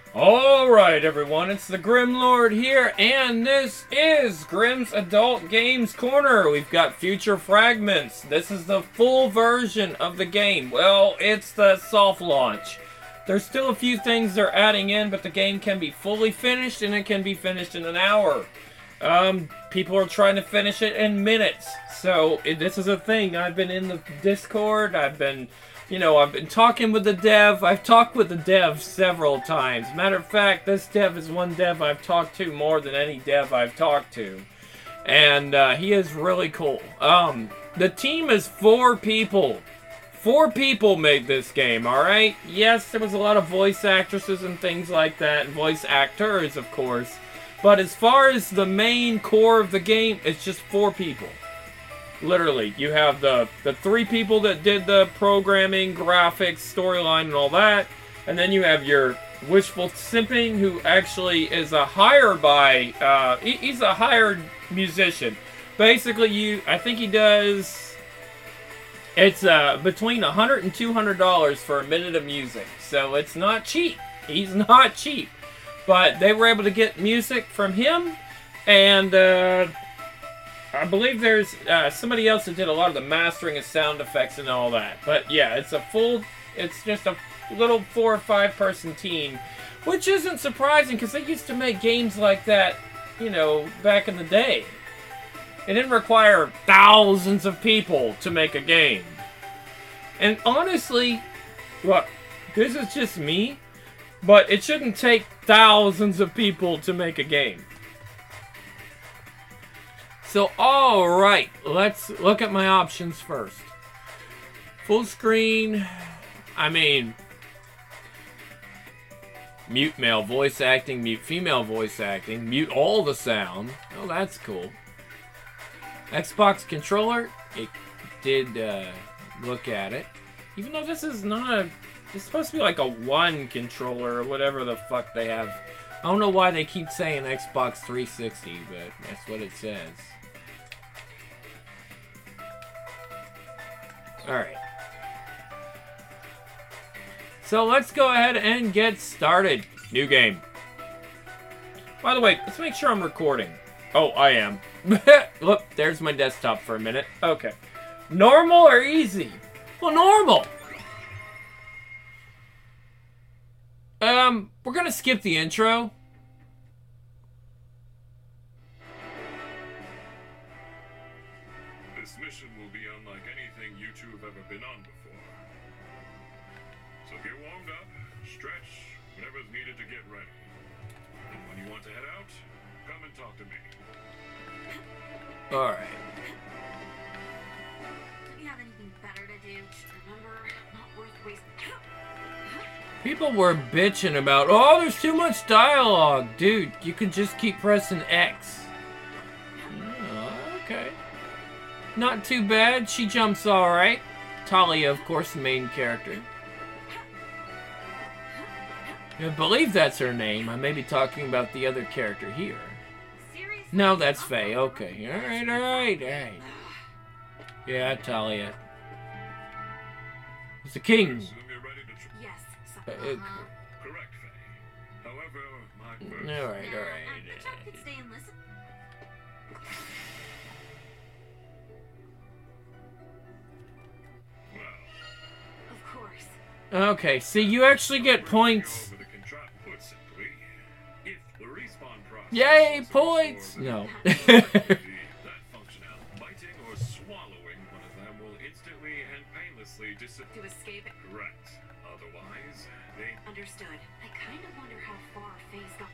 Alright everyone, it's the Grim Lord here, and this is Grim's Adult Games Corner. We've got future fragments. This is the full version of the game. Well, it's the soft launch. There's still a few things they're adding in, but the game can be fully finished, and it can be finished in an hour. People are trying to finish it in minutes. So, this is a thing. I've been in the Discord, I've been talking with the dev. I've talked with the dev several times. Matter of fact, this dev is one dev I've talked to more than any dev I've talked to. And he is really cool. The team is 4 people. 4 people made this game, alright? Yes, there was a lot of voice actresses and things like that. And voice actors, of course. But as far as the main core of the game, it's just 4 people. Literally, you have the 3 people that did the programming, graphics, storyline, and all that. And then you have your Wishful Simping, who actually is a he's a hired musician. Basically, I think he does, it's between $100 and $200 for a minute of music. So it's not cheap. He's not cheap. But they were able to get music from him, and I believe there's somebody else that did a lot of the mastering of sound effects and all that. But yeah, it's just a little 4 or 5 person team, which isn't surprising because they used to make games like that, back in the day. It didn't require thousands of people to make a game. And honestly, look, this is just me, but it shouldn't take thousands of people to make a game. So, alright, let's look at my options first. Full screen, mute male voice acting, mute female voice acting, mute all the sound. Oh, that's cool. Xbox controller, it did look at it. Even though this is not it's supposed to be like a 1 controller or whatever the fuck they have. I don't know why they keep saying Xbox 360, but that's what it says. Alright. So let's go ahead and get started. New game. By the way, let's make sure I'm recording. Oh, I am. Look, there's my desktop for a minute. Okay. Normal or easy? Well, normal. We're gonna skip the intro. This mission will be unlike anything you two have ever been on before. So get warmed up, stretch, whatever's needed to get ready. And when you want to head out, come and talk to me. Alright. Don't you have anything better to do? Remember, not worth wasting. People were bitching about, oh, there's too much dialogue. Dude, you can just keep pressing X. Oh, okay. Not too bad. She jumps alright. Talia, of course, the main character. I believe that's her name. I may be talking about the other character here. No, that's Faye. Okay. Alright. Yeah, Talia. It's the king. Yes. Correct, Faye. However, my first... Alright. Chuck could stay and listen. Well, Of course. Okay, see, you actually get points. over the contract put simply, if the respawn process... Yay, points! No. that functional, biting or swallowing one of them will instantly and painlessly disappear. To escape it. Correct. Otherwise, they... Understood. I kind of wonder how far Faye's got.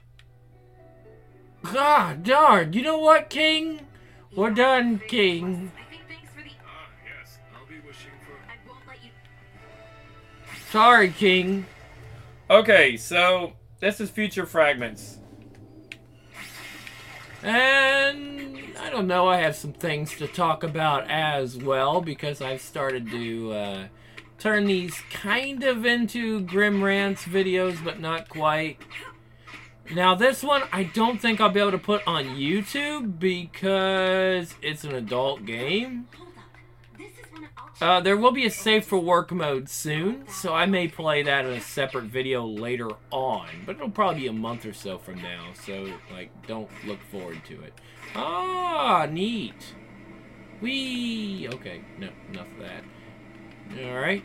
Ah, darn. You know what, King? We're done, King. I think thanks for the. yes, I'll be wishing for... I won't let you. Sorry, King. Okay, so this is Future Fragments. And I don't know, I have some things to talk about as well because I've started to turn these kind of into Grim Rants videos, but not quite. Now this one, I don't think I'll be able to put on YouTube because it's an adult game. Hold up. This is when I'll There will be a safe for work mode soon, so I may play that in a separate video later on. But it'll probably be a month or so from now, so, like, don't look forward to it. Ah, neat. Whee! Okay, no, enough of that. Alright.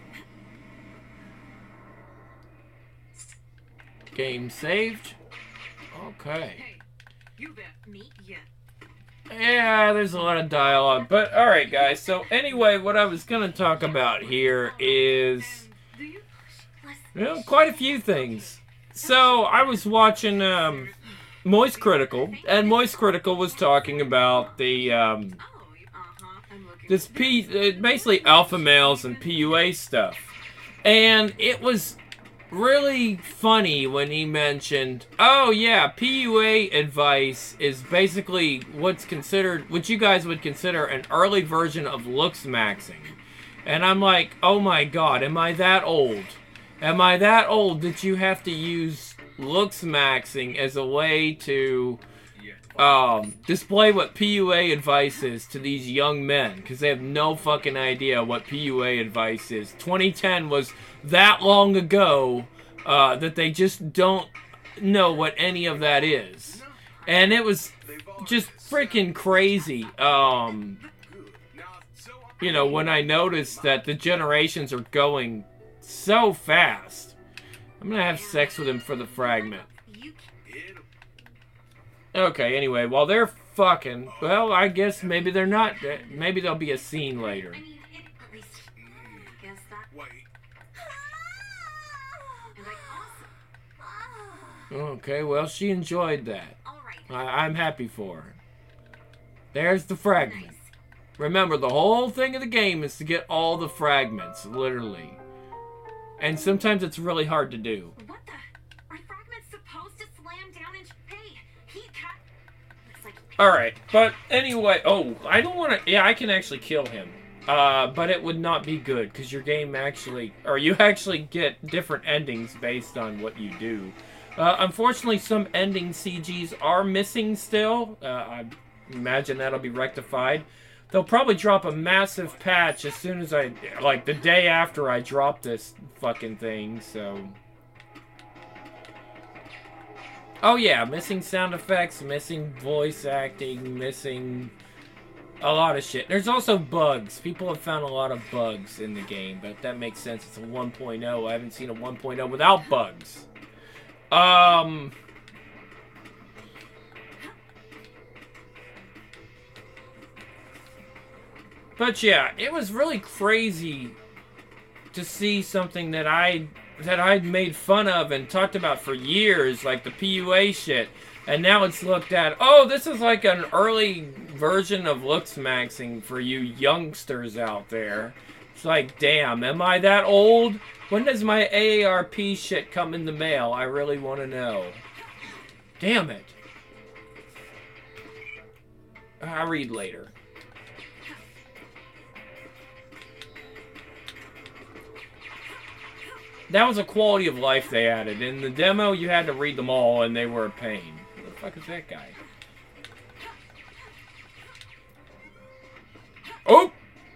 Game saved. Okay. Hey, you bet. Me? Yeah. Yeah, there's a lot of dialogue, but alright guys, so anyway, what I was going to talk about here is, Do you? quite a few things. So, I was watching Moist Critical, and Moist Critical was talking about the, I'm looking. this basically alpha males and PUA stuff. And it was really funny when he mentioned, oh yeah, PUA advice is basically what you guys would consider an early version of looks maxing. And I'm like, oh my god, am I that old? Am I that old that you have to use looks maxing as a way to display what PUA advice is to these young men? Because they have no fucking idea what PUA advice is. 2010 was that long ago that they just don't know what any of that is. And it was just freaking crazy. You know, when I noticed that the generations are going so fast. I'm gonna have sex with him for the fragment. You Okay, anyway, while they're fucking, well, I guess maybe they're not. Maybe there'll be a scene later. I mean, at least. I guess that. Wait. And like, awesome. Okay, well, she enjoyed that. All right. I'm happy for her. There's the fragment. Nice. Remember, the whole thing of the game is to get all the fragments, literally. And sometimes it's really hard to do. What the? Are fragments supposed to slam down and hey, he cut. Looks like. Alright, but anyway, oh, I don't want to, yeah, I can actually kill him. But it would not be good, because your game actually, or you actually get different endings based on what you do. Unfortunately, some ending CGs are missing still. I imagine that'll be rectified. They'll probably drop a massive patch as soon as like, the day after I drop this fucking thing, so... Oh yeah, missing sound effects, missing voice acting, missing a lot of shit. There's also bugs. People have found a lot of bugs in the game, but that makes sense. It's a 1.0. I haven't seen a 1.0 without bugs. But yeah, it was really crazy to see something that I'd made fun of and talked about for years, like the PUA shit, and now it's looked at, oh, this is like an early version of looks maxing for you youngsters out there. It's like, damn, am I that old? When does my AARP shit come in the mail? I really want to know. Damn it. I'll read later. That was a quality of life they added. In the demo, you had to read them all, and they were a pain. Who the fuck is that guy? Oh!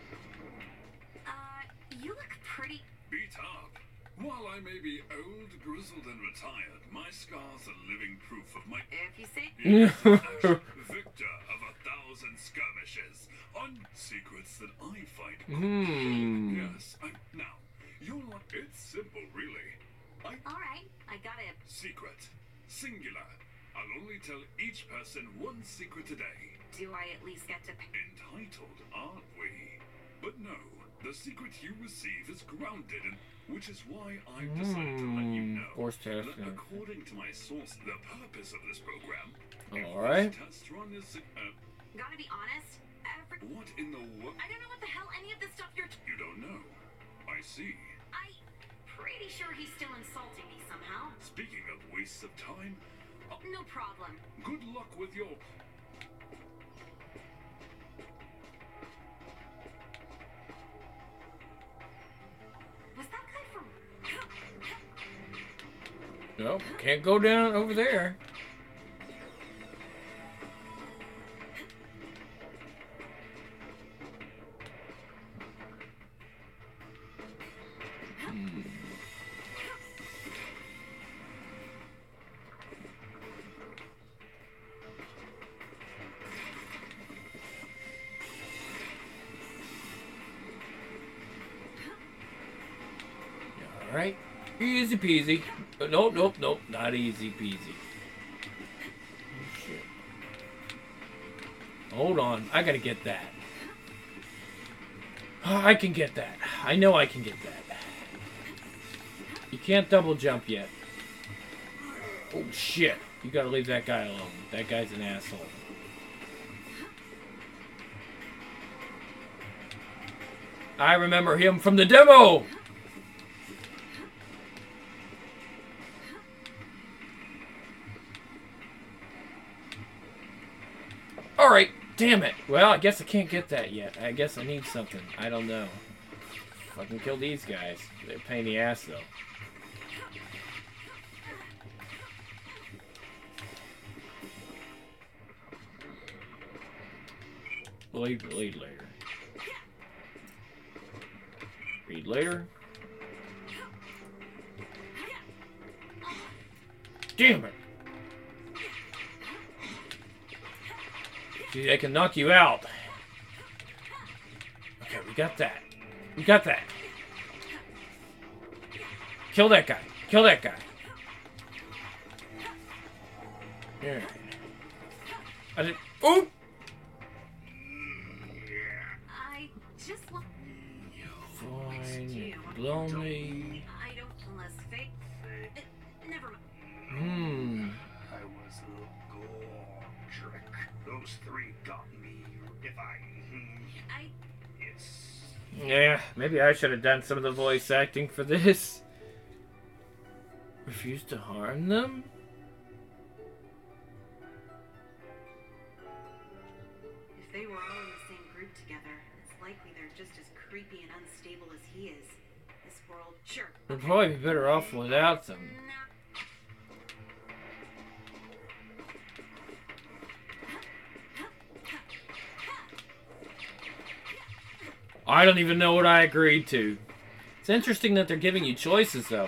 You look pretty. Beat up. While I may be old, grizzled, and retired, my scars are living proof of my If you say. victor of 1,000 skirmishes on secrets that I fight. Yes, now, you're like, it's simple, really. All right, I got it. Secret. Singular. I'll only tell each person one secret a day. Do I at least get to pick? Entitled, aren't we? But no, the secret you receive is grounded in, which is why I've decided to let you know Force test. that according to my source, the purpose of this program, Alright. test run is, Gotta be honest. what in the world? I don't know what the hell any of this stuff you're. You don't know. I see. Pretty sure he's still insulting me somehow. Speaking of wastes of time, No problem. good luck with your... Was that guy from? Nope, can't go down over there. Alright. Easy peasy. Nope, nope, nope. Not easy peasy. Oh, shit. Hold on. I gotta get that. Oh, I can get that. I know I can get that. You can't double jump yet. Oh, shit. You gotta leave that guy alone. That guy's an asshole. I remember him from the demo! Alright, damn it. Well, I guess I can't get that yet. I guess I need something. I don't know. Fucking kill these guys. They're a pain in the ass, though. Read later. Read later. Damn it! See, they can knock you out. Okay, we got that. We got that. Kill that guy. Kill that guy. Alright. I did. Oop! I just want. Fine. You blow me. I don't unless fake. Never mind. I was a gold trick. Those three got me. If I. It's. Yeah, maybe I should have done some of the voice acting for this. Refuse to harm them? If they were all in the same group together, it's likely they're just as creepy and unstable as he is. This world, sure. We'd probably be better off without them. I don't even know what I agreed to. It's interesting that they're giving you choices, though.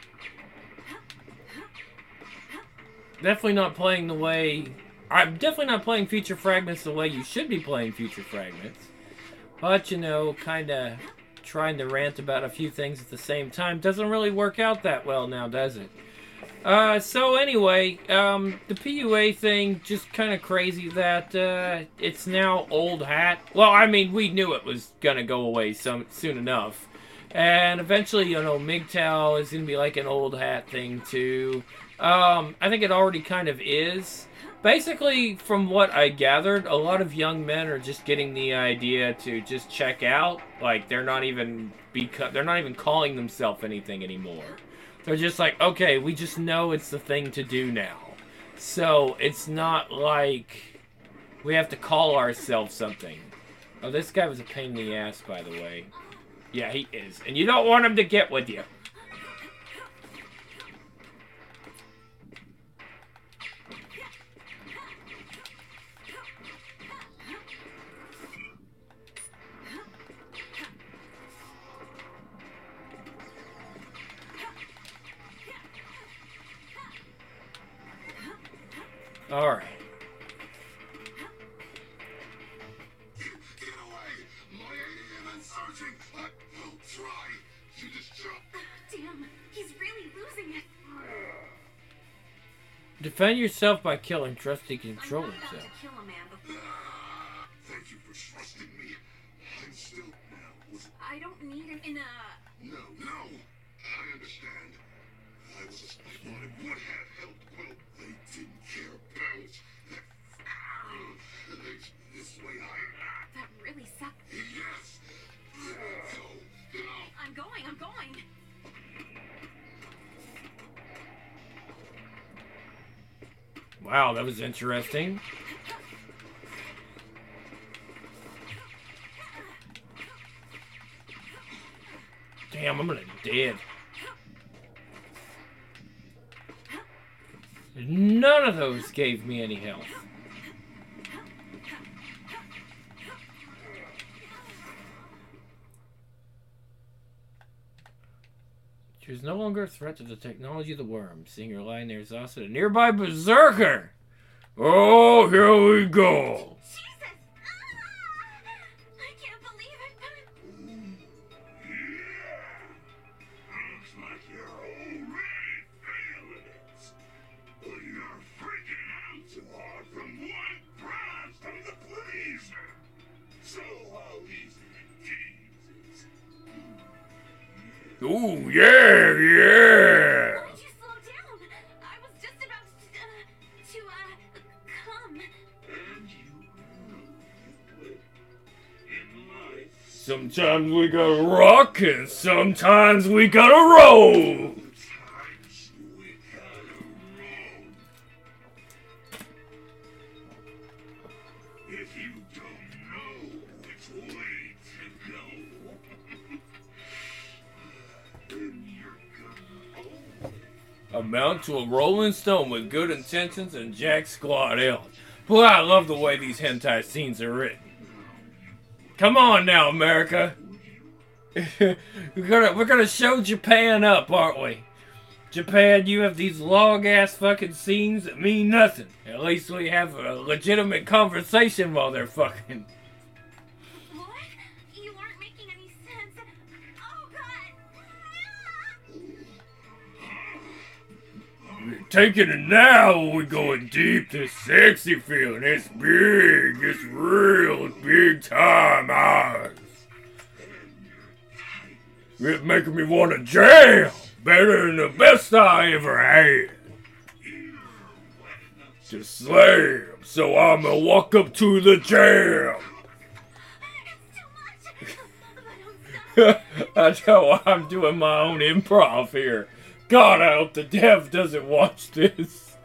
Definitely not playing the way... I'm definitely not playing Future Fragments the way you should be playing Future Fragments. But, you know, kind of trying to rant about a few things at the same time doesn't really work out that well now, does it? So anyway, the PUA thing, just kind of crazy that it's now old hat. Well, I mean, we knew it was going to go away soon enough. And eventually, you know, MGTOW is going to be like an old hat thing too. I think it already kind of is. Basically, from what I gathered, a lot of young men are just getting the idea to just check out. Like, they're not even calling themselves anything anymore. They're just like, okay, we just know it's the thing to do now. So, it's not like we have to call ourselves something. Oh, this guy was a pain in the ass, by the way. Yeah, he is. And you don't want him to get with you. Alright. Get away! My alien insurgent! I'll try! You just jump! Damn, he's really losing it. Defend yourself by killing. Trusty control I'm not about himself. to kill a man, but Thank you for trusting me. I'm still now. I don't need him in a. No, I understand. I thought it would have helped. Well, they didn't care about that. This way That really sucks. Yes. Go. I'm going. Wow, that was interesting. Damn, I'm gonna dead. None of those gave me any health. She was no longer a threat to the technology of the worm. Seeing her lying there exhausted, a nearby berserker! Oh, here we go! Jesus! I can't believe it. Looks like You're already feeling it. But you're freaking out too hard from one blast of the pleaser. So how easy to tease it. Ooh, yeah, yeah. Why did you slow down? I was just about to come. And you will. In life, Sometimes we gotta rock and sometimes we gotta roll. sometimes we gotta roll. If you don't know which way to go, then you're gonna Amount to a rolling stone with good intentions and Jack Squad out. Boy, I love the way these hentai scenes are written. Come on now, America. we're gonna show Japan up, aren't we? Japan, you have these long ass fucking scenes that mean nothing. At least we have a legitimate conversation while they're fucking. What? You aren't making any sense. Oh God! We're taking it now. We're going deep. This sexy feeling. It's big. It's real. It's big time ours. It's making me want to jam. Better than the best I ever had. To slam. So I'ma walk up to the jam. It's too much. I know I'm doing my own improv here. God, I hope the dev doesn't watch this.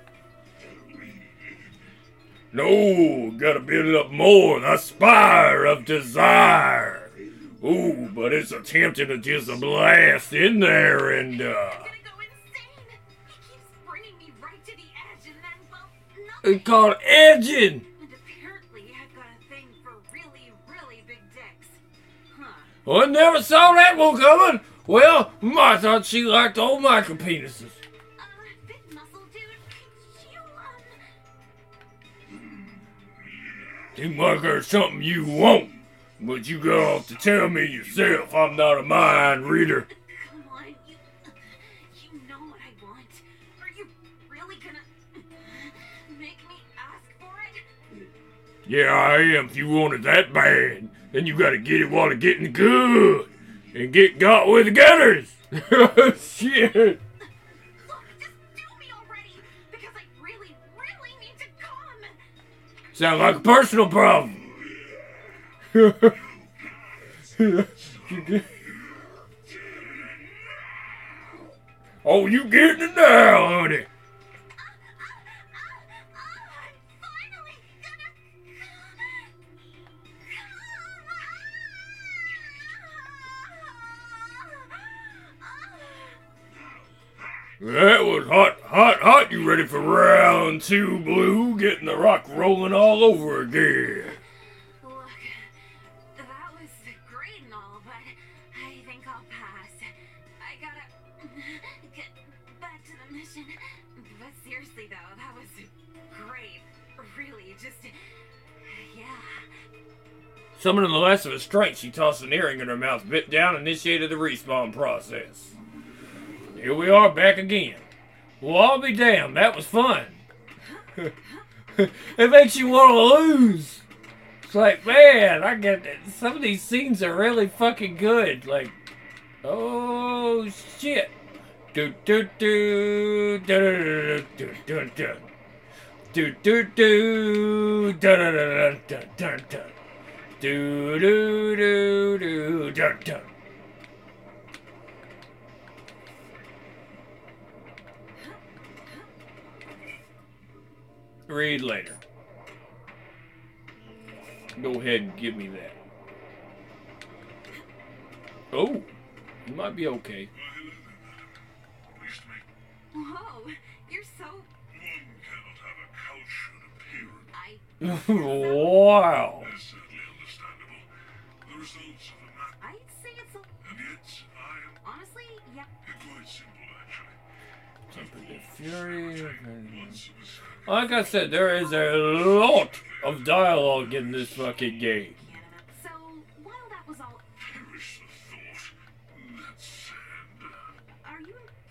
No, gotta build it up more. The spire of desire. Ooh, but it's attempting to just blast in there and, I'm gonna go insane. He keeps bringing me right to the edge, and then, well, nothing. it's called edging. And apparently, I've got a thing for really, really big dicks. Huh. I never saw that one coming. Well, I thought she liked all micro penises. Big muscle dude, could you, Seems like there's something you want, but you got to tell me yourself. I'm not a mind reader. come on, you know what I want. Are you really gonna make me ask for it? Yeah, I am. If you want it that bad, then you gotta get it while it's getting good. And get got with the getters. Shit. Look, just do me already, because I really, really need to come. Sound like a personal problem. Oh, you getting it now, honey. I'm finally gonna That was hot, hot, hot. You ready for round two, Blue? Getting the rock rolling all over again. Look, that was great and all, but I think I'll pass. I gotta get back to the mission. But seriously though, that was great. Really, just, yeah. Summoning the last of his strength, she tossed an earring in her mouth, bit down, and initiated the respawn process. Here we are back again. Well, I'll be damned. That was fun. It makes you want to lose. It's like, man, I get it. Some of these scenes are really fucking good. Like, oh shit. Do do do do do do do do do do do do do do do do do do do do. Read later. Go ahead and give me that. Oh, you might be okay. Pleased to meet Whoa, you're so. one cannot have a cultured appearance. Wow. That's certainly understandable. The results of a map, I'd say it's a. and yet I am Honestly, yeah. quite simple actually. Jumping to Fury. Once it was Like I said, there is a lot of dialogue in this fucking game. So, while that was all. perish the thought. That's sad. Are you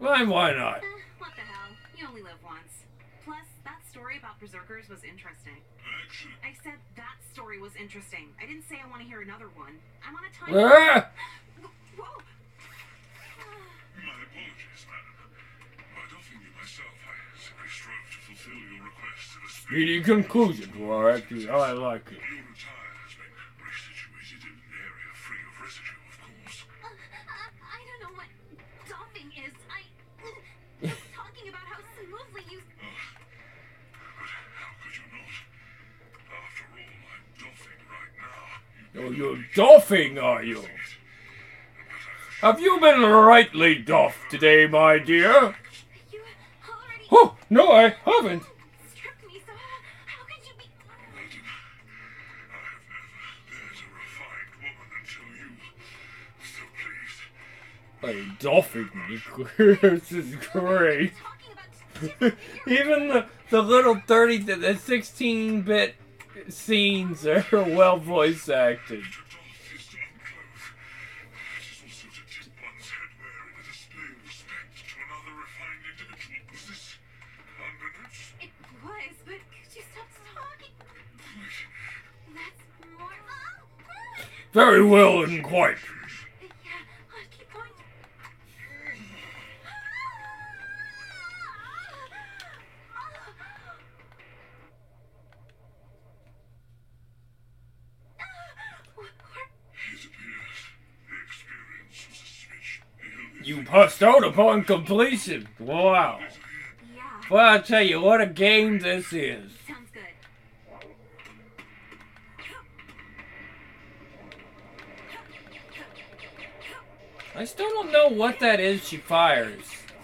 Why not? What the hell? You only live once. Plus, that story about berserkers was interesting. Actually, I said that story was interesting. I didn't say I want to hear another one. I'm on a time. Ah! Whoa! my apologies, madam. By doffing you myself, I simply strove to fulfill your request of a Speedy conclusion to our acting. I like it. Your attire has been resituated in an area free of residue, of course. I don't know what doffing is. I was talking about how smoothly you. But how could you not? After all, I'm doffing right now. Oh, you're doffing, are you? Have you been rightly doffed today, my dear? You already Oh, no, I haven't. stripped me, so how could you be. Madam, I have never dared a refined woman until you. So please, Hey, doffing me. This is great. Talking about. Even the little 16-bit scenes are well voice acted. to doff is to unclothe. It is also to tip one's head wearing a display of respect to another refined individual. Was this unbeknownst? It was, but could you stop talking? Quite. That's more. Very well and quite. Yeah, keep going. It appears the experience was a switch. You passed out upon completion. Wow. Yeah, Well, I'll tell you what a game this is. sounds good. I still don't know what that is she fires.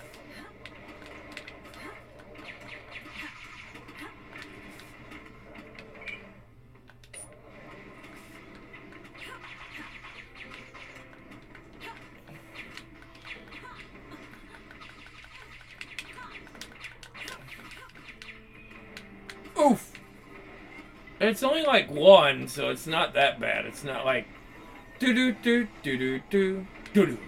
Oof. It's only like one, so it's not that bad. It's not like do do do do do do do do.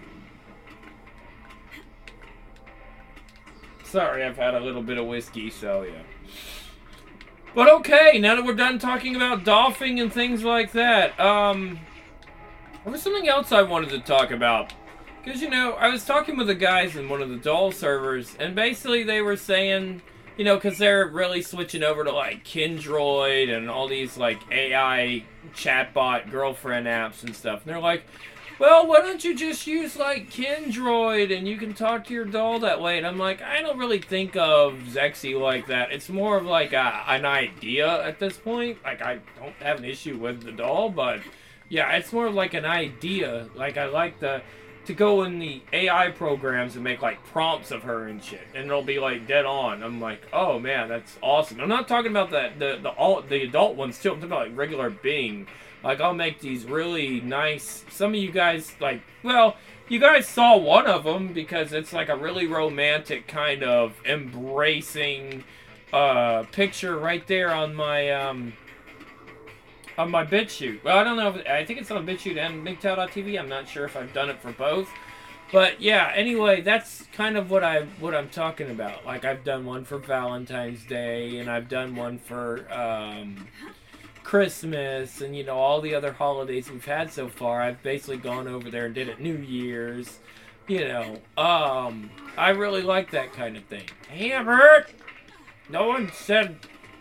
Sorry, I've had a little bit of whiskey, so yeah. But okay, now that we're done talking about doffing and things like that, there was something else I wanted to talk about. Because, you know, I was talking with the guys in one of the doll servers, and basically they were saying, you know, because they're really switching over to, like, Kindroid and all these, like, AI chatbot girlfriend apps and stuff. And they're like, well, why don't you just use, like, Kindroid and you can talk to your doll that way? And I'm like, I don't really think of Zexy like that. It's more of, like, an idea at this point. Like, I don't have an issue with the doll, but, yeah, it's more of, like, an idea. Like, I like to go in the AI programs and make like prompts of her and shit, and it'll be like dead on. I'm like, oh man, that's awesome. I'm not talking about the adult ones too. I'm talking about like regular Bing. Like I'll make these really nice. Some of you guys like, well, you guys saw one of them because it's like a really romantic kind of embracing picture right there on my BitChute. Well, I don't know if I think it's on BitChute and MGTOW.tv. I'm not sure if I've done it for both. But yeah, anyway, that's kind of what I'm talking about. Like I've done one for Valentine's Day and I've done one for Christmas and you know all the other holidays we've had so far. I've basically gone over there and did it New Year's. You know, I really like that kind of thing. Hey, Bert! No one said.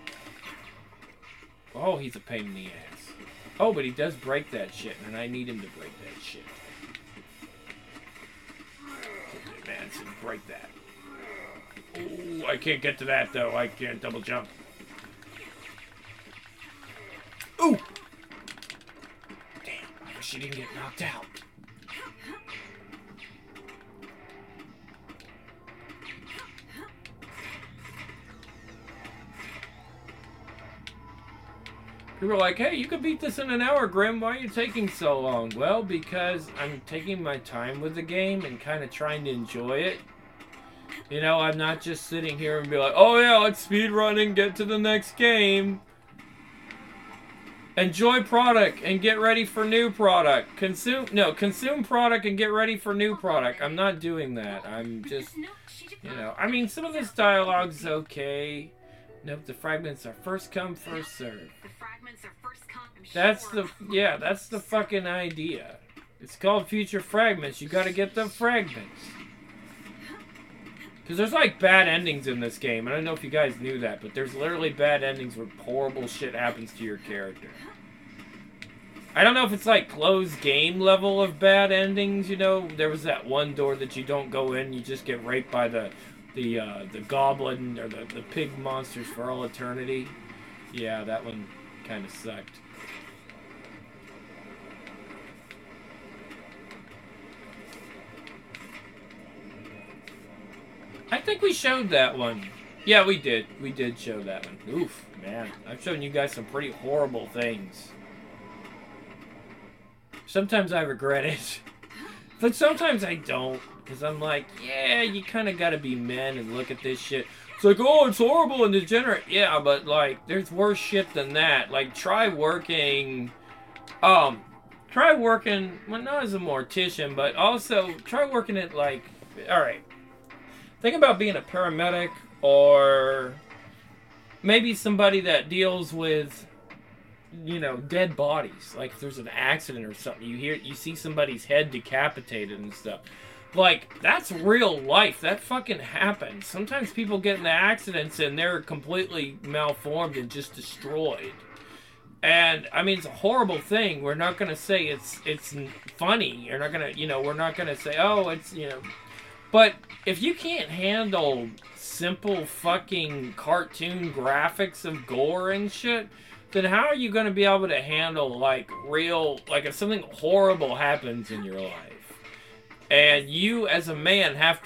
Oh, he's a pain in the ass. Oh, but he does break that shit, and I need him to break that shit. Man, so break that. Ooh, I can't get to that, though. I can't double jump. Ooh! Damn, I wish she didn't get knocked out. People are like, hey, you could beat this in an hour, Grim. Why are you taking so long? Well, because I'm taking my time with the game and kind of trying to enjoy it. You know, I'm not just sitting here and be like, oh yeah, let's speedrun and get to the next game. Enjoy product and get ready for new product. Consume product and get ready for new product. I'm not doing that. I'm just, you know, I mean, some of this dialogue's okay. Nope, the fragments are first come, first serve. The fragments are first come. That's the fucking idea. It's called Future Fragments. You gotta get the fragments. Because there's like bad endings in this game. I don't know if you guys knew that, but there's literally bad endings where horrible shit happens to your character. I don't know if it's like closed game level of bad endings, you know. There was that one door that you don't go in, you just get raped by the goblin or the pig monsters for all eternity. Yeah, that one kind of sucked. I think we showed that one. Yeah, we did. We did show that one. Oof, man. I've shown you guys some pretty horrible things. Sometimes I regret it. But sometimes I don't. Because I'm like, yeah, you kind of got to be men and look at this shit. It's like, oh, it's horrible and degenerate. Yeah, but, like, there's worse shit than that. Like, try working, well, not as a mortician, but also try working at, like, alright. Think about being a paramedic or maybe somebody that deals with, you know, dead bodies. Like if there's an accident or something, you see somebody's head decapitated and stuff. Like, that's real life. That fucking happens. Sometimes people get into accidents and they're completely malformed and just destroyed. And, I mean, it's a horrible thing. We're not going to say it's funny. You're not going to, you know, we're not going to say, oh, it's, you know. But if you can't handle simple fucking cartoon graphics of gore and shit, then how are you going to be able to handle, like, real, like, if something horrible happens in your life, and you as a man have to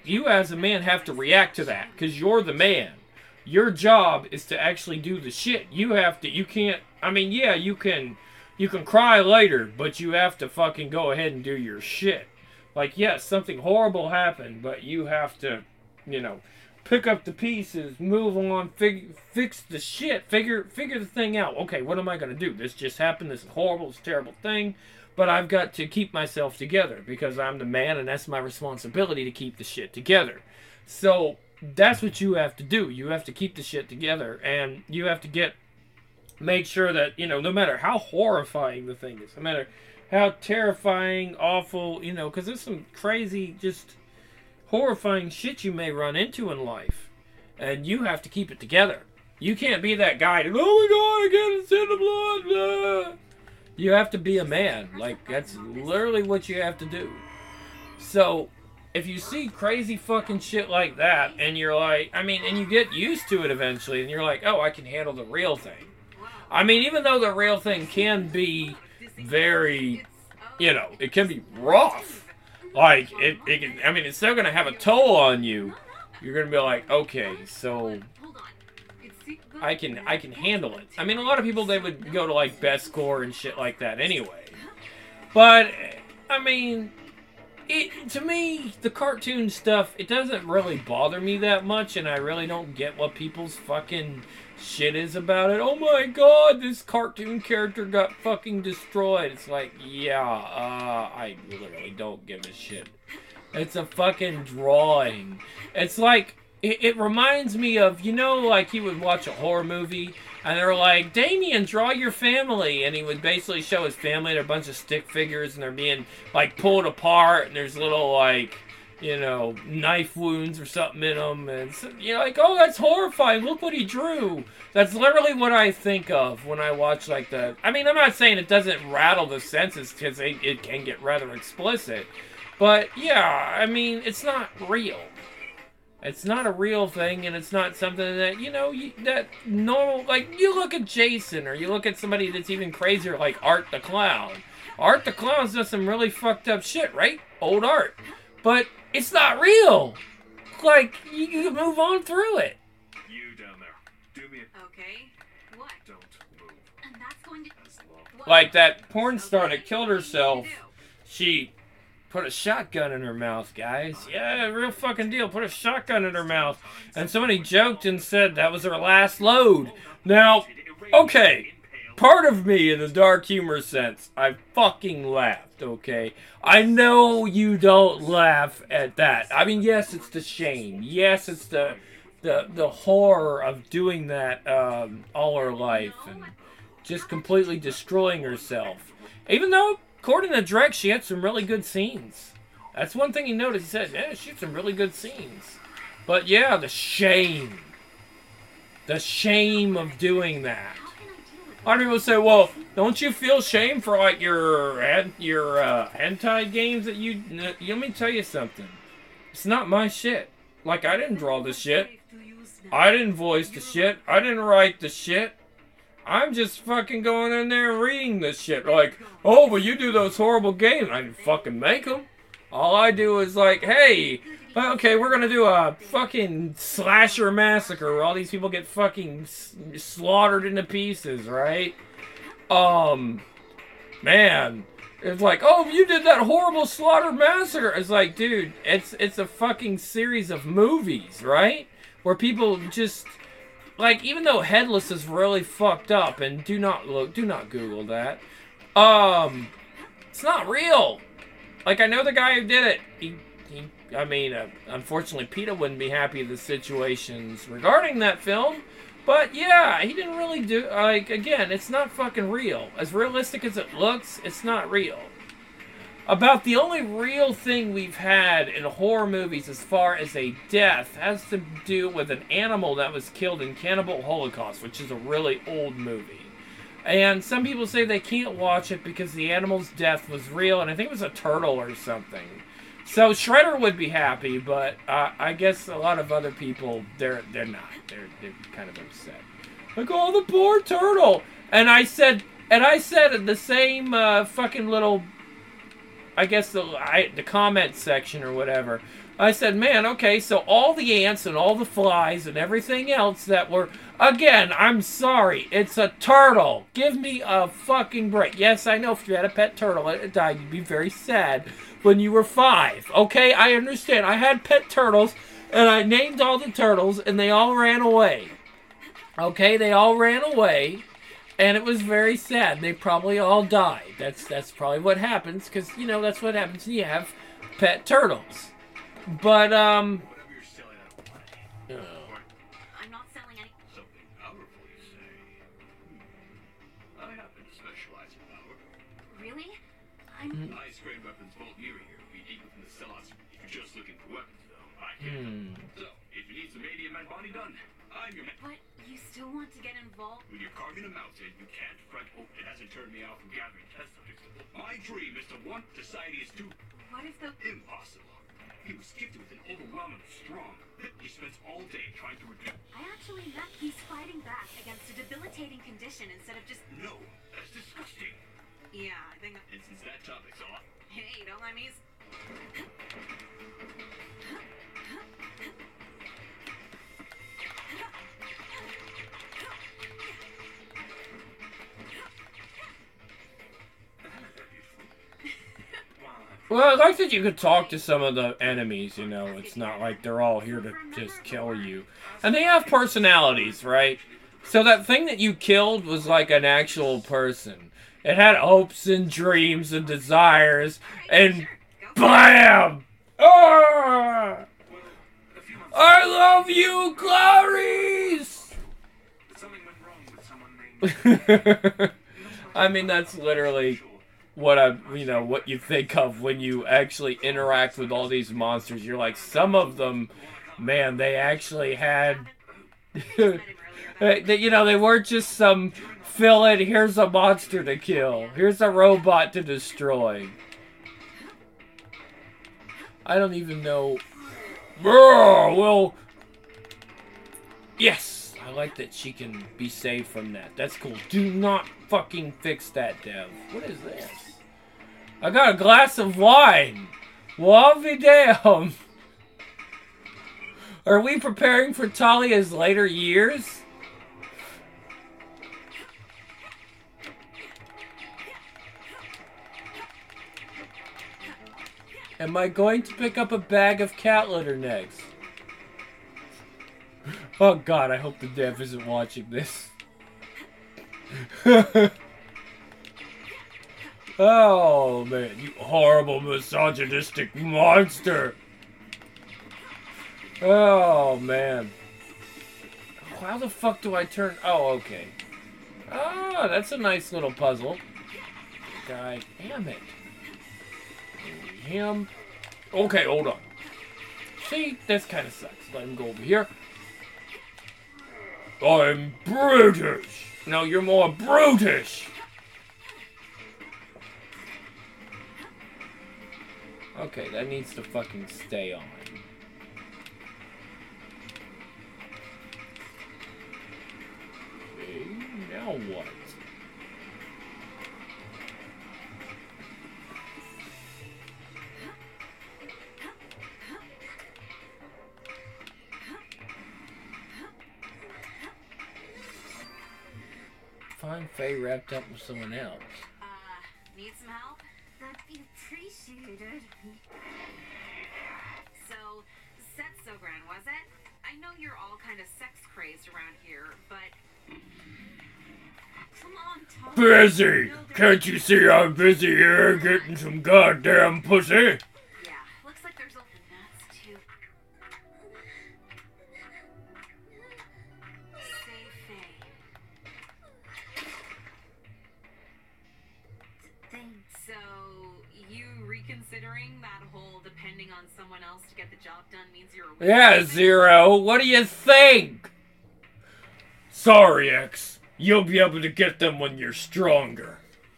react to that, because you're the man. Your job is to actually do the shit. You can't, I mean, yeah, you can cry later, but you have to fucking go ahead and do your shit. Like, yes, something horrible happened, but you have to, you know, pick up the pieces, move on, fix the shit, figure the thing out. Okay, what am I going to do? This just happened, this horrible, this terrible thing, but I've got to keep myself together because I'm the man and that's my responsibility to keep the shit together. So, that's what you have to do. You have to keep the shit together, and you have to make sure that, you know, no matter how horrifying the thing is, no matter how terrifying, awful, you know, because there's some crazy, just horrifying shit you may run into in life. And you have to keep it together. You can't be that guy that, oh my god, I can't see the blood. Blah. You have to be a man. Like, that's literally what you have to do. So, if you see crazy fucking shit like that, and you're like, I mean, and you get used to it eventually, and you're like, oh, I can handle the real thing. I mean, even though the real thing can be very, you know, it can be rough. Like, it can, I mean, it's still going to have a toll on you. You're going to be like, okay, so I can handle it. I mean, a lot of people, they would go to, like, best score and shit like that anyway. But, I mean, to me, the cartoon stuff, it doesn't really bother me that much, and I really don't get what people's fucking shit is about it. Oh my god, this cartoon character got fucking destroyed. It's like, yeah, I literally don't give a shit. It's a fucking drawing. It's like, it reminds me of, you know, like you would watch a horror movie, and they're like, Damien, draw your family. And he would basically show his family, they're a bunch of stick figures, and they're being, like, pulled apart, and there's little, like, you know, knife wounds or something in them, and you're like, oh, that's horrifying, look what he drew. That's literally what I think of when I watch, like, the, I mean, I'm not saying it doesn't rattle the senses, because it can get rather explicit, but, yeah, I mean, it's not real. It's not a real thing, and it's not something that, you know, that normal, like, you look at Jason, or you look at somebody that's even crazier, like Art the Clown. Art the Clown's does some really fucked up shit, right? Old art. But it's not real. Like, you can move on through it. You down there. Do me a... Okay. What? Don't move. And that's going to... What? Like that porn star that killed herself. She put a shotgun in her mouth, guys. Yeah, real fucking deal. Put a shotgun in her mouth. And somebody joked and said that was her last load. Now, okay. part of me, in the dark humor sense, I fucking laughed, okay? I know you don't laugh at that. I mean, yes, it's the shame. Yes, it's the horror of doing that all her life and just completely destroying herself. Even though, according to Drek, she had some really good scenes. That's one thing he noticed. He said, yeah, she had some really good scenes. But yeah, the shame. The shame of doing that. A lot of people say, well, don't you feel shame for like your hentai games that you... Let me tell you something. It's not my shit. Like, I didn't draw the shit. I didn't voice the shit. I didn't write the shit. I'm just fucking going in there and reading this shit. Like, oh, but you do those horrible games. I didn't fucking make them. All I do is like, hey, okay, we're gonna do a fucking slasher massacre where all these people get fucking slaughtered into pieces, right? Man, it's like, oh, you did that horrible slaughter massacre. It's like, dude, it's a fucking series of movies, right? Where people just, like, even though Headless is really fucked up, and do not Google that. It's not real. Like, I know the guy who did it. I mean, unfortunately, PETA wouldn't be happy with the situations regarding that film. But, yeah, he didn't really do... Like, again, it's not fucking real. As realistic as it looks, it's not real. About the only real thing we've had in horror movies as far as a death has to do with an animal that was killed in Cannibal Holocaust, which is a really old movie. And some people say they can't watch it because the animal's death was real, and I think it was a turtle or something. So Shredder would be happy, but I guess a lot of other people, they're not. They're kind of upset. Like, oh, the poor turtle. And I said in the same fucking little, I guess the comment section or whatever, I said, man, okay, so all the ants and all the flies and everything else that were, again, I'm sorry, it's a turtle. Give me a fucking break. Yes, I know if you had a pet turtle and it died, you'd be very sad when you were 5. Okay, I understand. I had pet turtles, and I named all the turtles, and they all ran away. Okay, they all ran away, and it was very sad. They probably all died. That's probably what happens, because, you know, that's what happens when you have pet turtles. But, Whatever you're selling, I don't want it. I'm not selling any. Something powerful, you say? I happen to specialize in power. Really? Ice-grade weapons won't near here. We eat within the cells. If you're just looking for weapons, though, I can. So, if you need some ADM and body done, I'm your man. But you still want to get involved? When you're carving a mountain, you can't fret. Oh, it hasn't turned me out from gathering test subjects. My dream is to want society is too What if the... impossible. He was gifted with an overwhelmingly strong. He spends all day trying to reduce. I actually meant he's fighting back against a debilitating condition instead of just... No, that's disgusting. Yeah, I think... And since that topic's off, Hey, don't let me... well, I like that you could talk to some of the enemies, you know. It's not like they're all here to just kill you. And they have personalities, right? So that thing that you killed was like an actual person. It had hopes and dreams and desires, and BAM! Ah! I love you, Clarice! something went wrong with someone named. I mean, that's literally what what you think of when you actually interact with all these monsters. You're like, some of them, man, they actually had, they weren't just some fill in, here's a monster to kill, here's a robot to destroy. I don't even know. Well, yes, I like that she can be saved from that. That's cool. Do not fucking fix that, Dev. What is this? I got a glass of wine. Well, I'll be damned. Are we preparing for Talia's later years? Am I going to pick up a bag of cat litter next? Oh god, I hope the dev isn't watching this. Oh, man, you horrible misogynistic monster. Oh, man. How the fuck do I turn... Oh, okay. Ah, that's a nice little puzzle. Guy, damn it. Him. Okay, hold on. See, this kind of sucks. Let him go over here. I'm brutish. No, you're more brutish. Okay, that needs to fucking stay on. Okay, now what? Find Faye wrapped up with someone else. Need some help? That'd be appreciated. So, Set's so grand, was it? I know you're all kind of sex crazed around here, but... Come on, Tom. Busy! Can't you see I'm busy here getting some goddamn pussy? Yeah, looks like there's a... nuts, too. Say, Faye. Thanks. So, you reconsidering that whole depending on someone else to get the job done means you're a... Yeah, Zero, what do you think? Sorry, X. You'll be able to get them when you're stronger.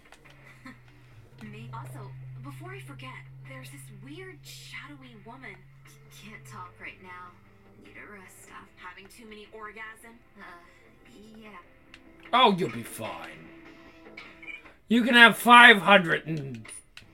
Me. Also, before I forget, there's this weird shadowy woman Can't talk right now. Need a rest. having too many orgasms. Yeah. Oh, you'll be fine. You can have 500 and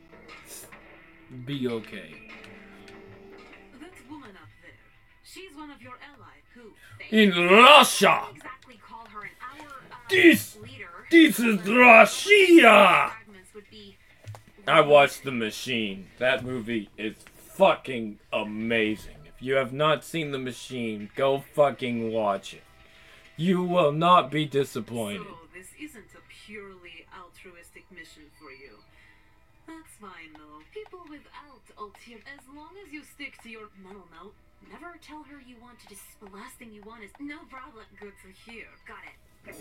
be okay. That woman up there, she's one of your allies who... In Russia! Can't exactly call her an our, This leader. is but Russia! fragments would be... I watched The Machine. That movie is fucking amazing. If you have not seen The Machine, go fucking watch it. You will not be disappointed. So, this isn't a purely altruistic mission for you. That's fine, though. People without ulterior, as long as you stick to your... No. Never tell her you want to just... The last thing you want is... No problem. Good to hear. Got it.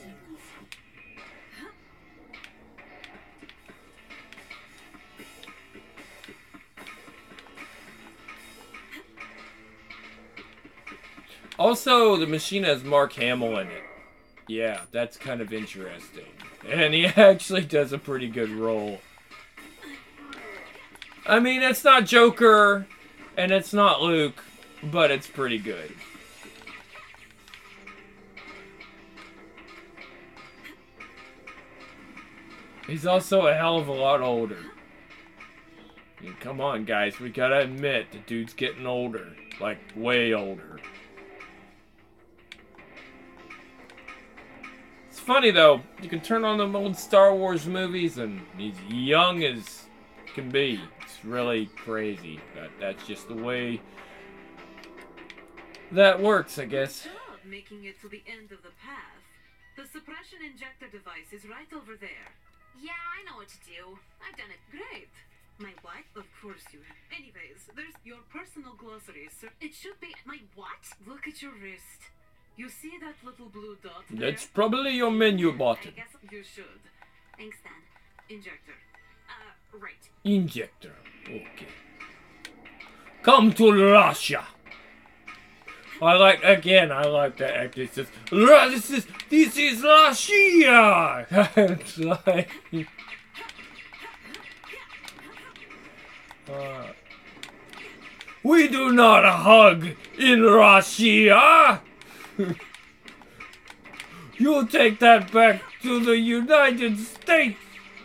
Also, The Machine has Mark Hamill in it. Yeah, that's kind of interesting. And he actually does a pretty good role. I mean, it's not Joker, and it's not Luke, but it's pretty good. He's also a hell of a lot older. I mean, come on, guys. We gotta admit, the dude's getting older. Like, way older. It's funny, though. You can turn on them old Star Wars movies, and he's young as can be. It's really crazy. But that's just the way that works, I guess. Job making it to the end of the path. The suppression injector device is right over there. Yeah, I know what to do. I've done it. Great. My what? Of course you have. Anyways, there's your personal glossary, sir. It should be... My what? Look at your wrist. You see that little blue dot there? That's probably your menu I button. guess... You should. Thanks, then. Injector. Right. Injector. Okay. Come to Russia. I like that actor says, this is Russia. It's like, we do not hug in Russia. You take that back to the United States.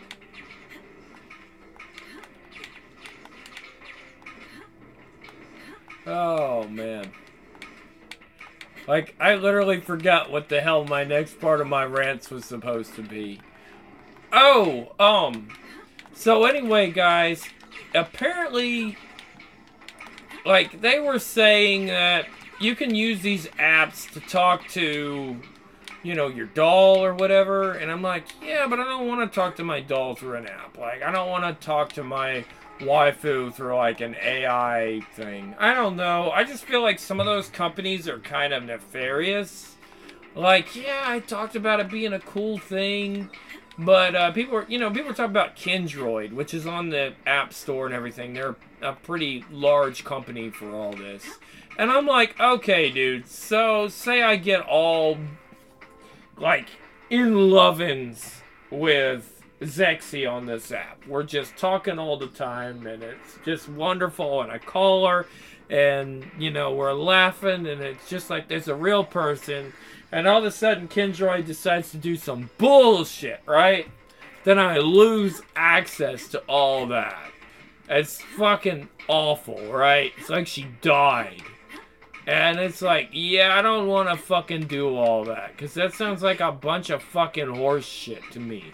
Oh, man. Like, I literally forgot what the hell my next part of my rants was supposed to be. Oh, so anyway, guys, apparently, like, they were saying that you can use these apps to talk to you know, your doll or whatever. And I'm like, yeah, but I don't want to talk to my doll through an app. Like, I don't want to talk to my waifu through, like, an AI thing. I don't know. I just feel like some of those companies are kind of nefarious. Like, yeah, I talked about it being a cool thing. But people were talking about Kindroid, which is on the App Store and everything. They're a pretty large company for all this. And I'm like, okay, dude, so say I get all, like, in lovin's with Zexy on this app. We're just talking all the time, and it's just wonderful, and I call her, and, you know, we're laughing, and it's just like there's a real person. And all of a sudden, Kindroid decides to do some bullshit, right? Then I lose access to all that. It's fucking awful, right? It's like she died. And it's like, yeah, I don't want to fucking do all that. Because that sounds like a bunch of fucking horse shit to me.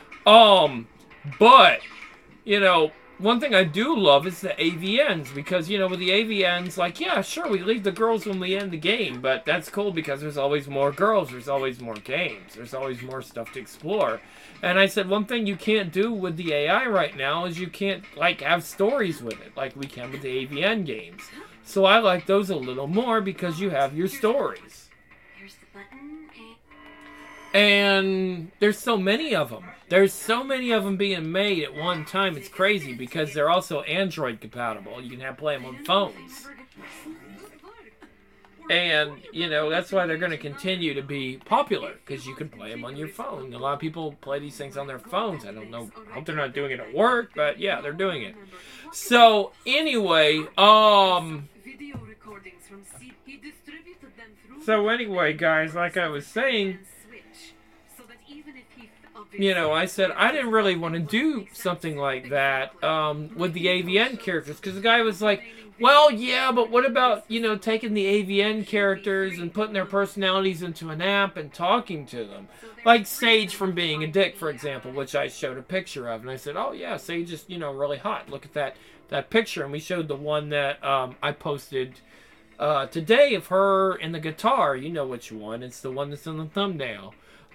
But, you know, one thing I do love is the AVNs, because, you know, with the AVNs, like, yeah, sure, we leave the girls when we end the game, but that's cool because there's always more girls, there's always more games, there's always more stuff to explore. And I said, one thing you can't do with the AI right now is you can't, like, have stories with it, like we can with the AVN games. So I like those a little more because you have your stories. Here's the button. And there's so many of them. There's so many of them being made at one time. It's crazy because they're also Android compatible. You can play them on phones. And, you know, that's why they're going to continue to be popular, because you can play them on your phone. A lot of people play these things on their phones. I don't know. I hope they're not doing it at work, but yeah, they're doing it. So, anyway, guys, like I was saying, you know, I said I didn't really want to do something like that with the AVN characters, because the guy was like, well, yeah, but what about, you know, taking the AVN characters and putting their personalities into an app and talking to them? Like Sage from Being a Dick, for example, which I showed a picture of. And I said, oh, yeah, Sage is, you know, really hot. Look at that picture. And we showed the one that I posted today of her and the guitar. You know which one. It's the one that's in the thumbnail.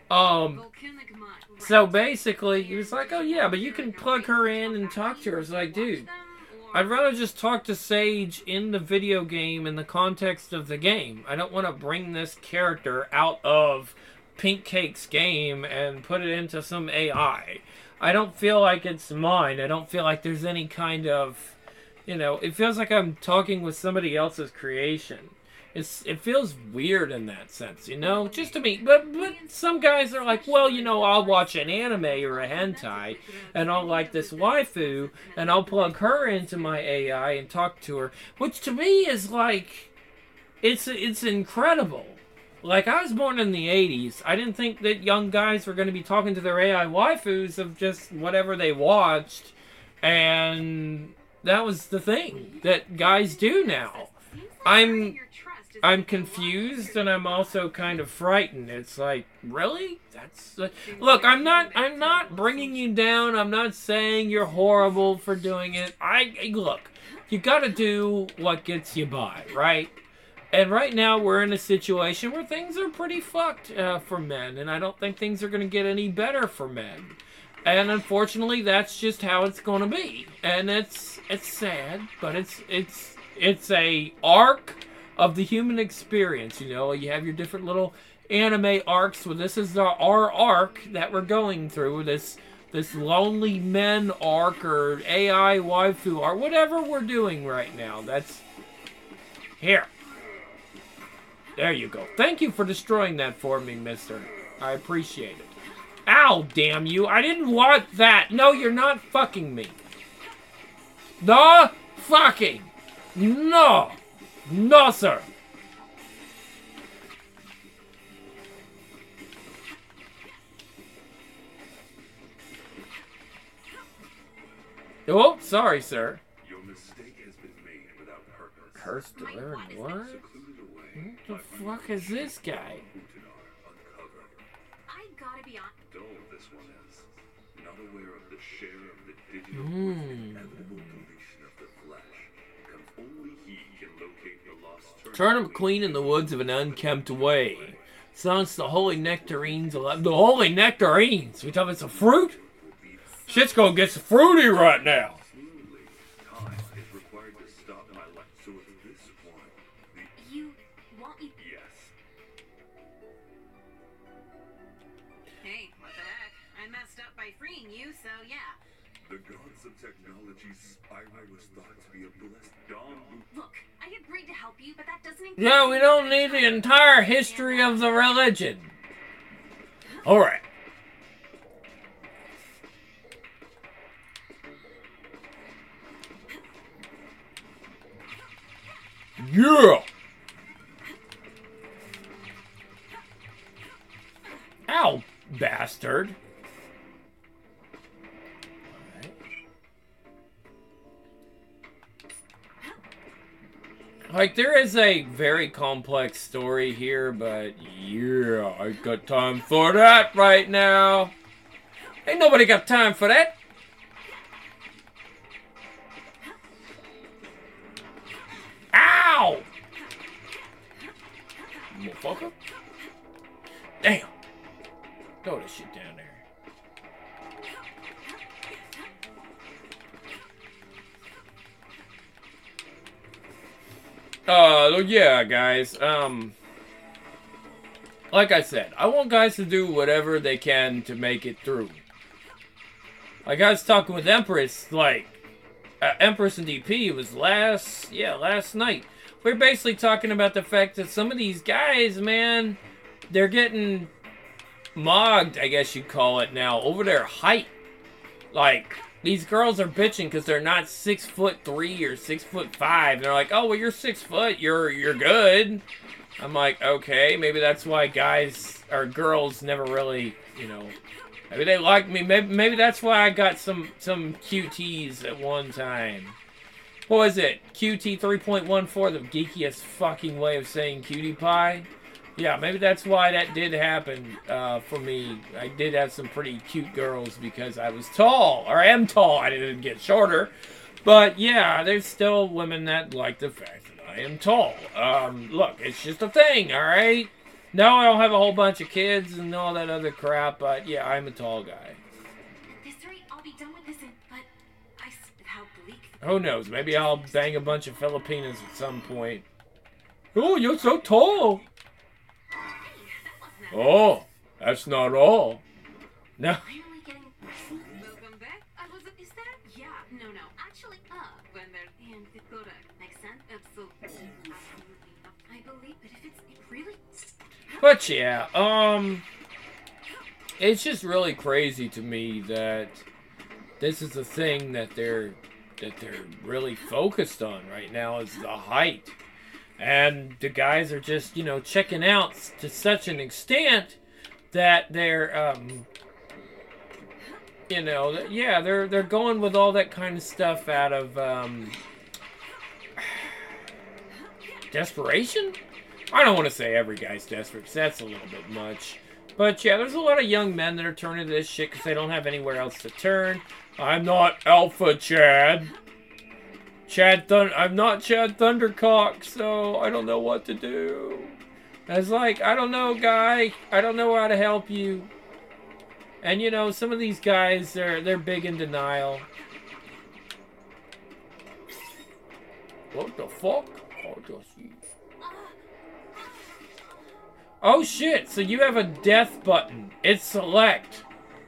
So basically, he was like, oh, yeah, but you can plug her in and talk to her. I was like, dude, I'd rather just talk to Sage in the video game in the context of the game. I don't want to bring this character out of Pink Cake's game and put it into some AI. I don't feel like it's mine. I don't feel like there's any kind of, you know, it feels like I'm talking with somebody else's creation. It feels weird in that sense, you know, just to me. But some guys are like, well, you know, I'll watch an anime or a hentai, and I'll like this waifu, and I'll plug her into my AI and talk to her, which to me is like, it's incredible. Like, I was born in the 80s. I didn't think that young guys were going to be talking to their AI waifus of just whatever they watched, and that was the thing that guys do now. I'm confused, and I'm also kind of frightened. It's like, really? That's look. I'm not bringing you down. I'm not saying you're horrible for doing it. Look. You got to do what gets you by, right? And right now we're in a situation where things are pretty fucked for men, and I don't think things are going to get any better for men. And unfortunately, that's just how it's going to be. And it's sad, but it's a arc of the human experience. You know, you have your different little anime arcs. Well, this is our arc that we're going through. This lonely men arc or AI waifu arc, whatever we're doing right now. That's here. There you go. Thank you for destroying that for me, mister. I appreciate it. Ow, damn you. I didn't want that. No, you're not fucking me. No fucking. No. No, sir. Oh, sorry, sir. Your mistake has been made without purpose. Curse delivered what? What the fuck is this guy? I gotta be on. Dull this one is. Not aware of the share of the digital with the inevitable deletion of the flesh. Comes only he can locate the lost Turnip Queen in the woods of an unkempt way. So it's the holy nectarines. The holy nectarines. We talking about some fruit? Shit's gonna get some fruity right now. Absolutely. Time is required to stop my life. So it's this one. You want me? Yes. Hey, what the heck? I messed up by freeing you, so yeah. The gods of technology, Spyro was thought to be a blessed Dom. Look, I agreed to help you, but that doesn't. Yeah, we don't need the entire history of the religion. Alright. Yeah! Ow, bastard. Like, there is a very complex story here, but yeah, I got time for that right now. Ain't nobody got time for that. Ow! Motherfucker. Damn. Throw this shit down there. Yeah, guys, like I said, I want guys to do whatever they can to make it through. Like, I was talking with Empress, like, Empress and DP, it was last night. We were basically talking about the fact that some of these guys, man, they're getting mogged, I guess you'd call it now, over their height. Like, these girls are bitching because they're not 6'3" or 5'5". They're like, oh, well, you're 6 foot. You're good. I'm like, okay, maybe that's why guys or girls never really, you know, maybe they like me. Maybe that's why I got some QTs at one time. What was it? QT 3.14, the geekiest fucking way of saying cutie pie. Yeah, maybe that's why that did happen for me. I did have some pretty cute girls because I was tall, or I am tall. I didn't get shorter. But yeah, there's still women that like the fact that I am tall. Look, it's just a thing, alright? No, I don't have a whole bunch of kids and all that other crap, but yeah, I'm a tall guy. At this rate, I'll be done with this but how bleak. Who knows? Maybe I'll bang a bunch of Filipinas at some point. Oh, you're so tall! Oh, that's not all. No. Finally getting. Welcome back. Is that? Yeah. No. Actually, when they're and Victoria makes sense. Absolutely not. I believe, but if it really. But yeah, it's just really crazy to me that this is the thing that they're really focused on right now is the height. And the guys are just, you know, checking out to such an extent that they're, you know, yeah, they're going with all that kind of stuff out of, desperation? I don't want to say every guy's desperate, because that's a little bit much. But yeah, there's a lot of young men that are turning to this shit because they don't have anywhere else to turn. I'm not Alpha Chad. I'm not Chad Thundercock, so I don't know what to do. I was like, I don't know, guy. I don't know how to help you. And you know, some of these guys, they're big in denial. What the fuck? Oh shit, so you have a death button. It's select.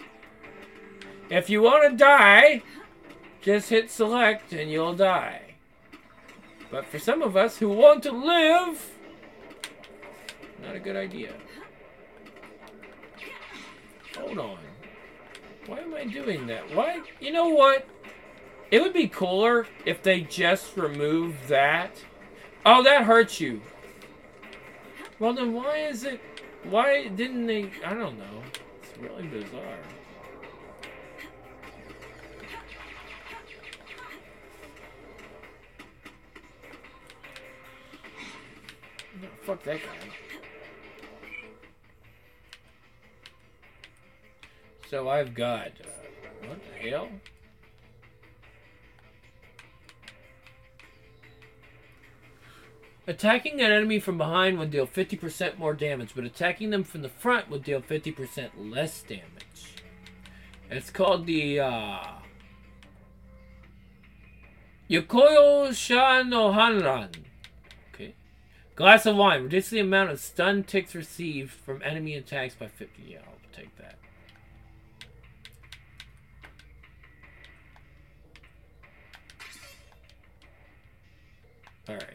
If you want to die, just hit select and you'll die. But for some of us who want to live, not a good idea. Hold on. Why am I doing that? Why? You know what? It would be cooler if they just removed that. Oh, that hurts you. Well, then why is it... Why didn't they... I don't know. It's really bizarre. No, fuck that guy. So I've got... what the hell? Attacking an enemy from behind would deal 50% more damage, but attacking them from the front would deal 50% less damage. It's called the Yokoyo Sha no Hanran. Okay. Glass of wine. Reduce the amount of stun ticks received from enemy attacks by 50. Yeah, I'll take that. Alright.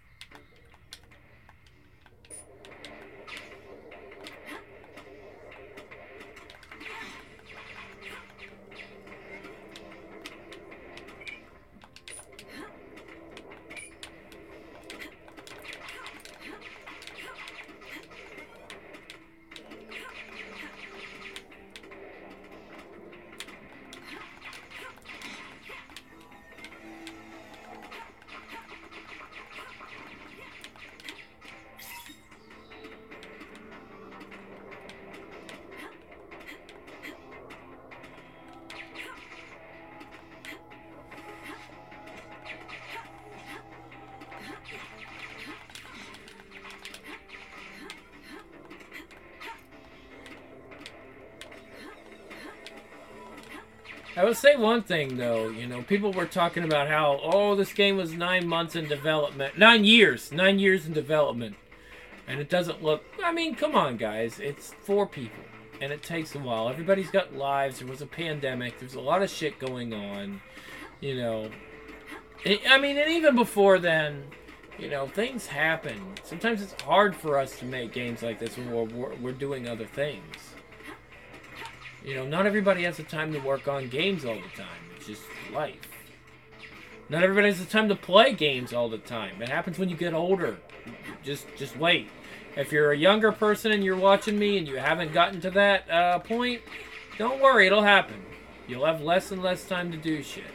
I will say one thing, though. You know, people were talking about how, oh, this game was 9 months in development. 9 years. 9 years in development. And it doesn't look... I mean, come on, guys. It's 4 people. And it takes a while. Everybody's got lives. There was a pandemic. There's a lot of shit going on. You know. I mean, and even before then, you know, things happen. Sometimes it's hard for us to make games like this when we're doing other things. You know, not everybody has the time to work on games all the time. It's just life. Not everybody has the time to play games all the time. It happens when you get older. Just wait. If you're a younger person and you're watching me and you haven't gotten to that point, don't worry, it'll happen. You'll have less and less time to do shit.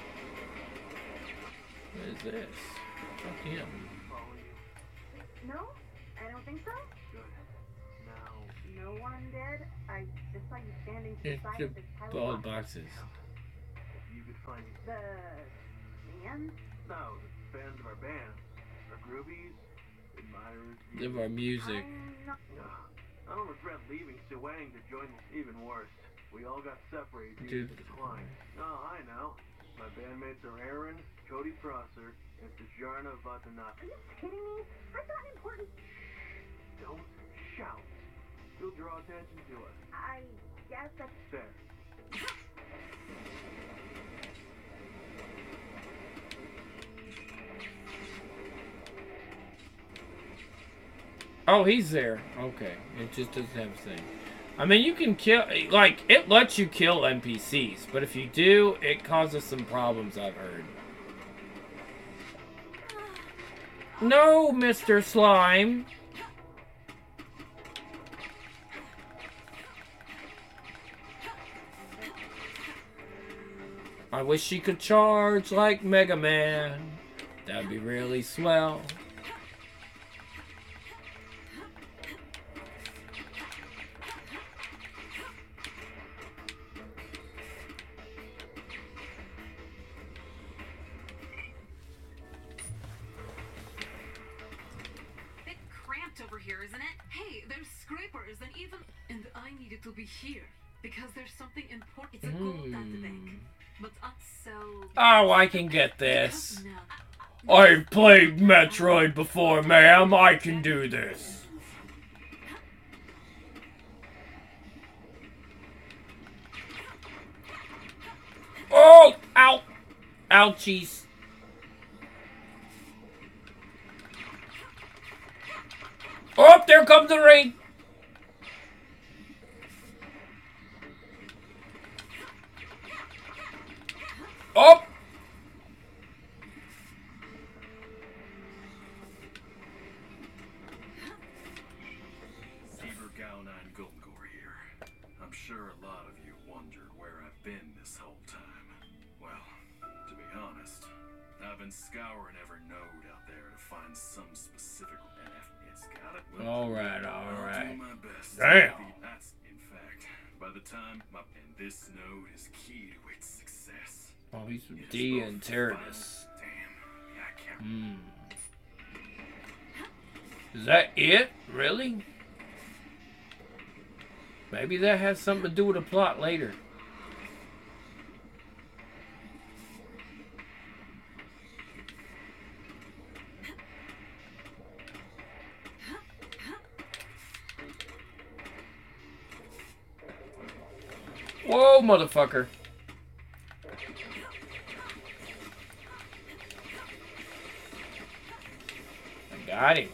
What is this? Fuck him. No, I don't think so. Good. Now, No one did. I just saw you standing It's beside the this pile bald of boxes. if you could find the band. no, the fans of our band, our groovies, admirers. Of our music. I'm not. I don't regret leaving Suwang to join even worse. We all got separated due to Dude. decline. Oh, I know. My bandmates are Aaron, Cody Prosser, and Sejarna Vatanaka. Are you kidding me? I'm not important. Don't shout. You'll draw attention to us. I guess that's. Fair. Oh, he's there. Okay. It just doesn't have a thing. I mean, you can kill... Like, it lets you kill NPCs. But if you do, it causes some problems, I've heard. No, Mr. Slime. I wish she could charge like Mega Man. That'd be really swell. Bit cramped over here, isn't it? Hey, there's scrapers and even... And I needed to be here because there's something important. It's a gold at the bank. But so... Oh, I can get this. Because now- I've played Metroid before, ma'am. I can do this. Oh! Ow! Ouchies. Oh, there comes the rain. Oh! Fever Gaunan Gulngor here. I'm sure a lot of you wondered where I've been this whole time. Well, to be honest, I've been scouring every node out there to find some specific it's got it. All right. I'll do my best. Damn. That's, in fact, by the time and this node is key to its success. Oh, he's It is D both and the Tyrannus. final- Damn, yeah, I can't. Is that it? Really? Maybe that has something to do with the plot later. Whoa, motherfucker. I got him.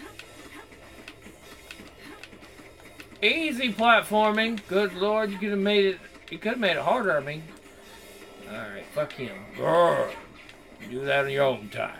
Easy platforming. Good lord, you could have made it. You could have made it harder. I mean, all right, fuck him. Grr. You do that in your own time.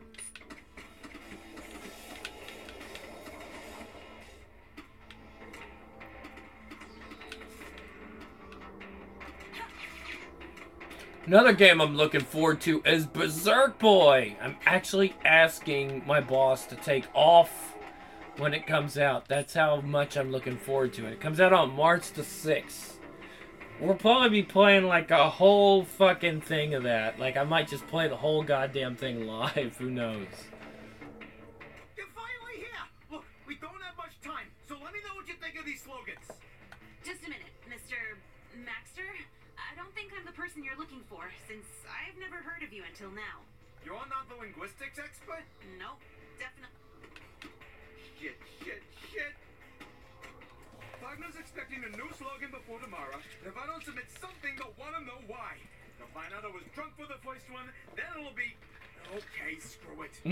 Another game I'm looking forward to is Berserk Boy. I'm actually asking my boss to take off when it comes out. That's how much I'm looking forward to it. It comes out on March the 6th. We'll probably be playing like a whole fucking thing of that. Like, I might just play the whole goddamn thing live. Who knows? You're finally here! Look, we don't have much time, so let me know what you think of these slogans. Just a minute, Mr. Maxter. I don't think I'm the person you're looking for, since I've never heard of you until now. You're not the linguistics expert? Nope, definitely. Shit. Wagner's expecting a new slogan before tomorrow, and if I don't submit something, they'll want to know why. They'll find out I was drunk for the first one, then it'll be... Okay, screw it.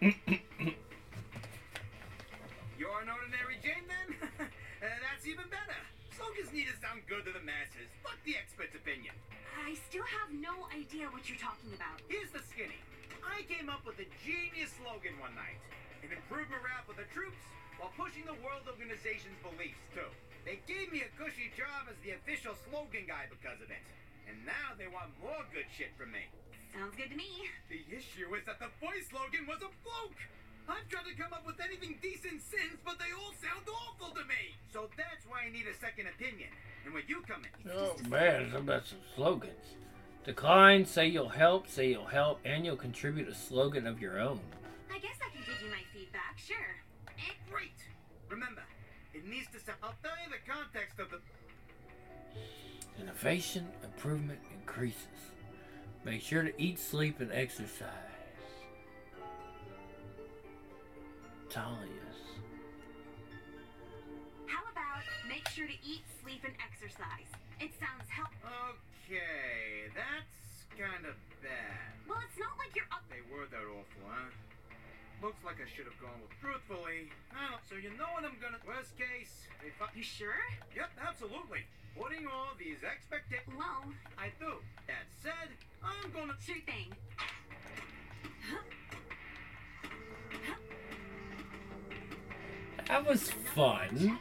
You're an ordinary Jane, then? That's even better. Slogans need to sound good to the masses. Fuck the expert's opinion. I still have no idea what you're talking about. Here's the skinny. I came up with a genius slogan one night. It improved morale for the troops while pushing the World Organization's beliefs, too. They gave me a cushy job as the official slogan guy because of it. And now they want more good shit from me. Sounds good to me. The issue is that the voice slogan was a fluke. I've tried to come up with anything decent since, but they all sound awful to me. So that's why I need a second opinion. And where you come in. Oh man, some about some slogans. Decline, say you'll help, and you'll contribute a slogan of your own. I guess I can give you my feedback, sure. Great. Remember, it needs to sound... I'll tell you the context of the... Innovation, improvement, increases. Make sure to eat, sleep, and exercise. Talia's. How about make sure to eat, sleep, and exercise? It sounds Okay, that's kind of bad. Well, it's not like you're up... They were that awful, huh? Looks like I should have gone with truthfully. So you know what I'm gonna... Worst case, if I... You sure? Yep, absolutely. Putting all these expectations... Well... I do. That said, I'm gonna... Sure thing. That was fun.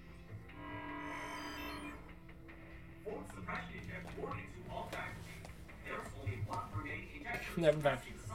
Never mind.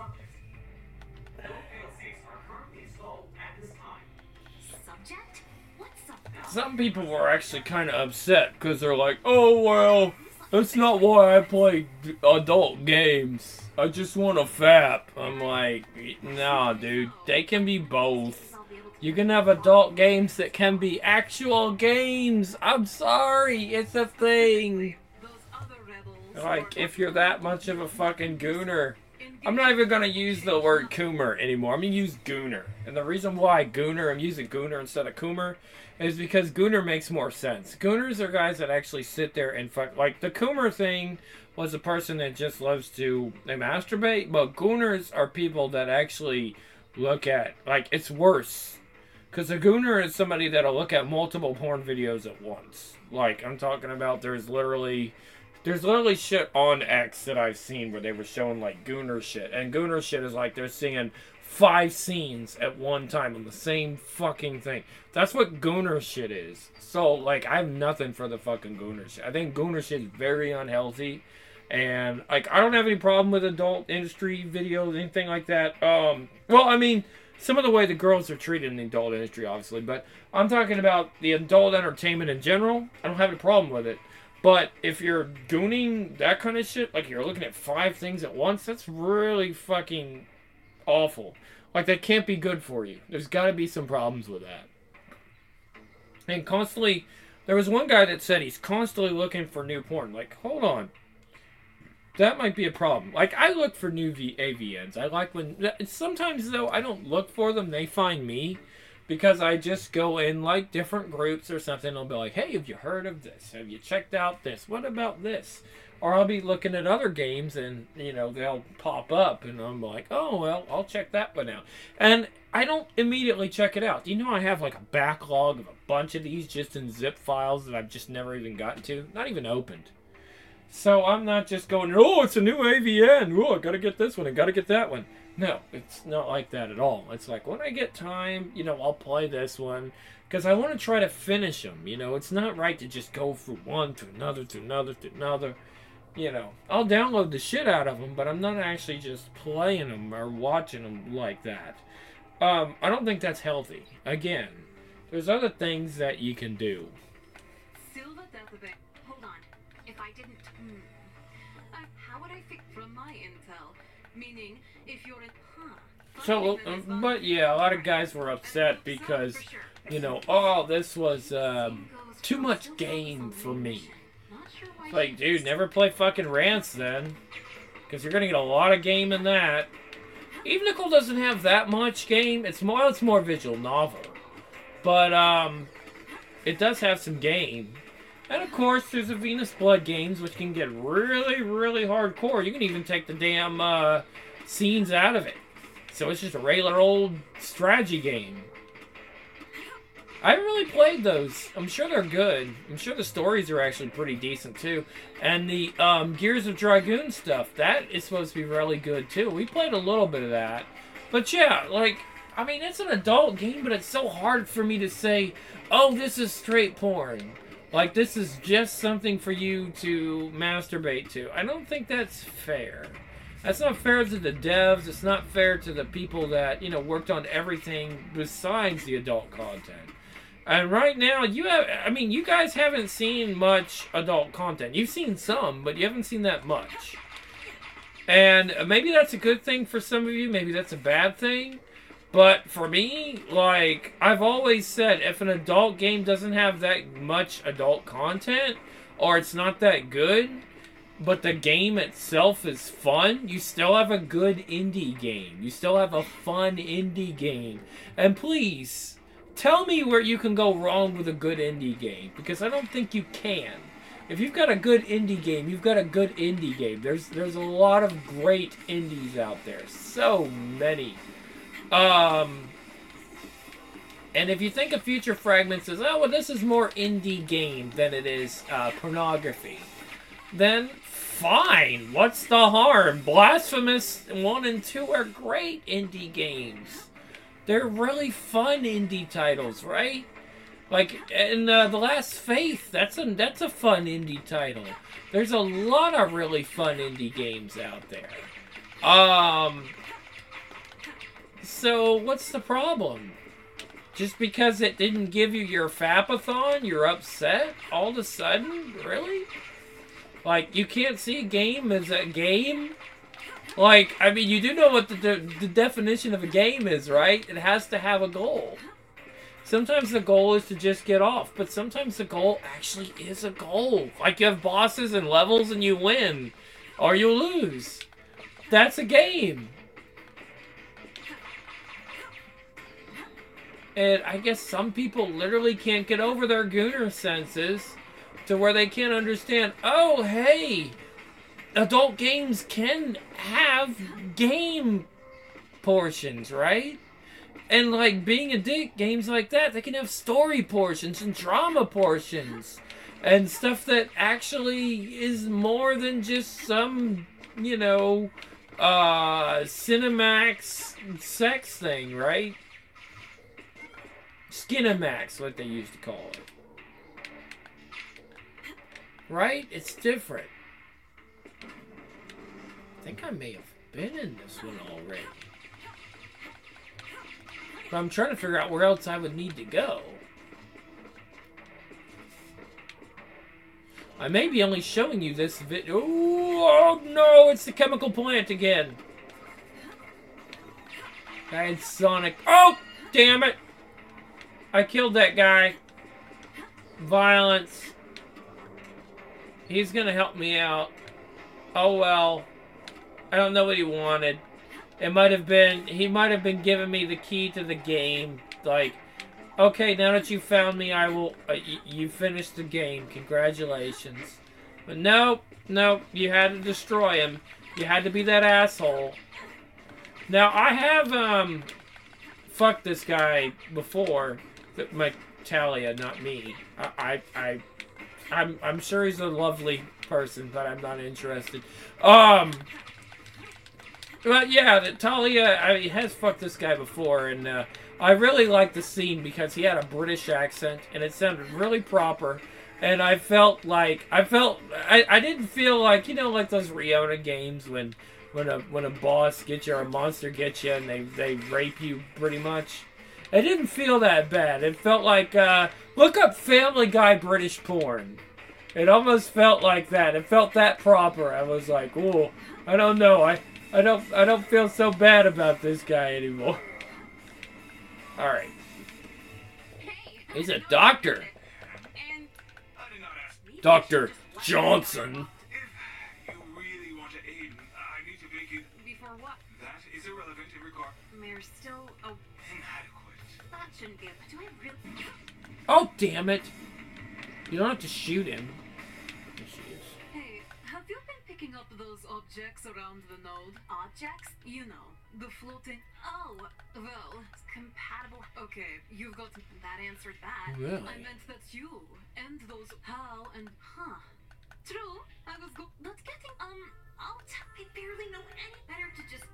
Subject? What subject? Some people were actually kind of upset because they're like, oh, well, that's not why I play adult games. I just want a FAP. I'm like, nah, dude. They can be both. You can have adult games that can be actual games. I'm sorry. It's a thing. Like, if you're that much of a fucking gooner. I'm not even going to use the word Coomer anymore. I'm going to use Gooner. And the reason why Gooner, I'm using Gooner instead of Coomer, is because Gooner makes more sense. Gooners are guys that actually sit there and fuck. Like, the Coomer thing was a person that just loves to masturbate. But Gooners are people that actually look at, like, it's worse. Because a Gooner is somebody that'll look at multiple porn videos at once. Like, I'm talking about there's literally shit on X that I've seen where they were showing, like, Gooner shit. And Gooner shit is like they're seeing 5 scenes at one time on the same fucking thing. That's what Gooner shit is. So, like, I have nothing for the fucking Gooner shit. I think Gooner shit is very unhealthy. And, like, I don't have any problem with adult industry videos, anything like that. Well, I mean, some of the way the girls are treated in the adult industry, obviously. But I'm talking about the adult entertainment in general. I don't have any problem with it. But if you're gooning that kind of shit, like you're looking at 5 things at once, that's really fucking awful. Like, that can't be good for you. There's got to be some problems with that. And constantly, there was one guy that said he's constantly looking for new porn. Like, hold on. That might be a problem. Like, I look for new AVNs. I like when... Sometimes, though, I don't look for them. They find me. Because I just go in, like, different groups or something. I'll be like, hey, have you heard of this? Have you checked out this? What about this? Or I'll be looking at other games and, you know, they'll pop up. And I'm like, oh, well, I'll check that one out. And I don't immediately check it out. Do you know I have, like, a backlog of a bunch of these just in zip files that I've just never even gotten to? Not even opened. So I'm not just going, oh, it's a new AVN. Oh, I gotta get this one. I gotta get that one. No, it's not like that at all. It's like, when I get time, you know, I'll play this one. Because I want to try to finish them. You know, it's not right to just go from one to another, to another, to another. You know, I'll download the shit out of them, but I'm not actually just playing them or watching them like that. I don't think that's healthy. Again, there's other things that you can do. Silva database. Hold on. If I didn't... how would I fix from my intel? Meaning, if you're in... So, but yeah, a lot of guys were upset because, you know, oh, this was too much game for me. Like, dude, never play fucking Rants then. Because you're going to get a lot of game in that. Evenical doesn't have that much game. It's more visual novel. But, it does have some game. And, of course, there's the Venus Blood games, which can get really, really hardcore. You can even take the damn scenes out of it. So it's just a regular old strategy game. I haven't really played those. I'm sure they're good. I'm sure the stories are actually pretty decent, too. And the Gears of Dragoon stuff, that is supposed to be really good, too. We played a little bit of that. But yeah, like, I mean, it's an adult game, but it's so hard for me to say, oh, this is straight porn. Like, this is just something for you to masturbate to. I don't think that's fair. That's not fair to the devs. It's not fair to the people that, you know, worked on everything besides the adult content. And right now, you guys haven't seen much adult content. You've seen some, but you haven't seen that much. And maybe that's a good thing for some of you. Maybe that's a bad thing. But for me, like, I've always said, if an adult game doesn't have that much adult content, or it's not that good, but the game itself is fun, you still have a good indie game. You still have a fun indie game. And please, tell me where you can go wrong with a good indie game, because I don't think you can. If you've got a good indie game, you've got a good indie game. There's a lot of great indies out there. So many. And if you think of Future Fragments as, oh, well, this is more indie game than it is pornography, then fine. What's the harm? Blasphemous 1 and 2 are great indie games. They're really fun indie titles, right? Like, in The Last Faith, that's a fun indie title. There's a lot of really fun indie games out there. So, what's the problem? Just because it didn't give you your Fapathon, you're upset all of a sudden? Really? Like, you can't see a game as a game? Like, I mean, you do know what the definition of a game is, right? It has to have a goal. Sometimes the goal is to just get off, but sometimes the goal actually is a goal. Like, you have bosses and levels and you win, or you lose. That's a game. And I guess some people literally can't get over their gooner senses to where they can't understand, oh, hey, adult games can have game portions, right? And like Being a Dick, games like that, they can have story portions and drama portions and stuff that actually is more than just some, you know, Cinemax sex thing, right? Skinemax, what they used to call it. Right? It's different. I think I may have been in this one already. But I'm trying to figure out where else I would need to go. I may be only showing you this video. Oh no, it's the chemical plant again. I had Sonic. Oh, damn it! I killed that guy. Violence. He's gonna help me out. Oh well. I don't know what he wanted. It might have been, he might have been giving me the key to the game. Like, okay, now that you found me, I will, you finished the game. Congratulations. But nope, nope, you had to destroy him. You had to be that asshole. Now, I have, fucked this guy before. My Talia, not me. I'm sure he's a lovely person, but I'm not interested. But yeah, Talia, he has fucked this guy before, and I really liked the scene because he had a British accent, and it sounded really proper. And I didn't feel like, you know, like those Riona games when a boss gets you or a monster gets you and they rape you pretty much. It didn't feel that bad. It felt like, look up Family Guy British porn. It almost felt like that. It felt that proper. I was like, ooh, I don't know. I don't feel so bad about this guy anymore. Alright. He's a doctor. Dr. Johnson. If you really want to aid, I need to make it. Before what? That is irrelevant in regard. There's still a... Inadequate. That shouldn't be a... Do I really... Oh, damn it. You don't have to shoot him. There she is. Hey, have you been picking up those objects around the node? Objects? You know, the floating... Oh, Well, it's compatible. okay, you've got... That answered that. Really? I meant that you and those Hal and... Huh. True, I was go... Not getting, I'll tell I barely know any better to just...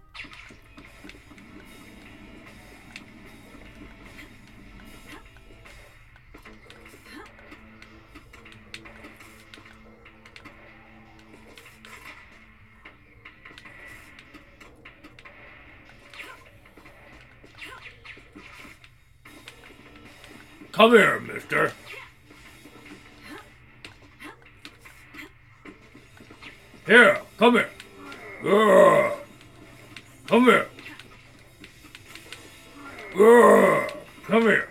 Come here, mister. Here, come here. Come here. Come here.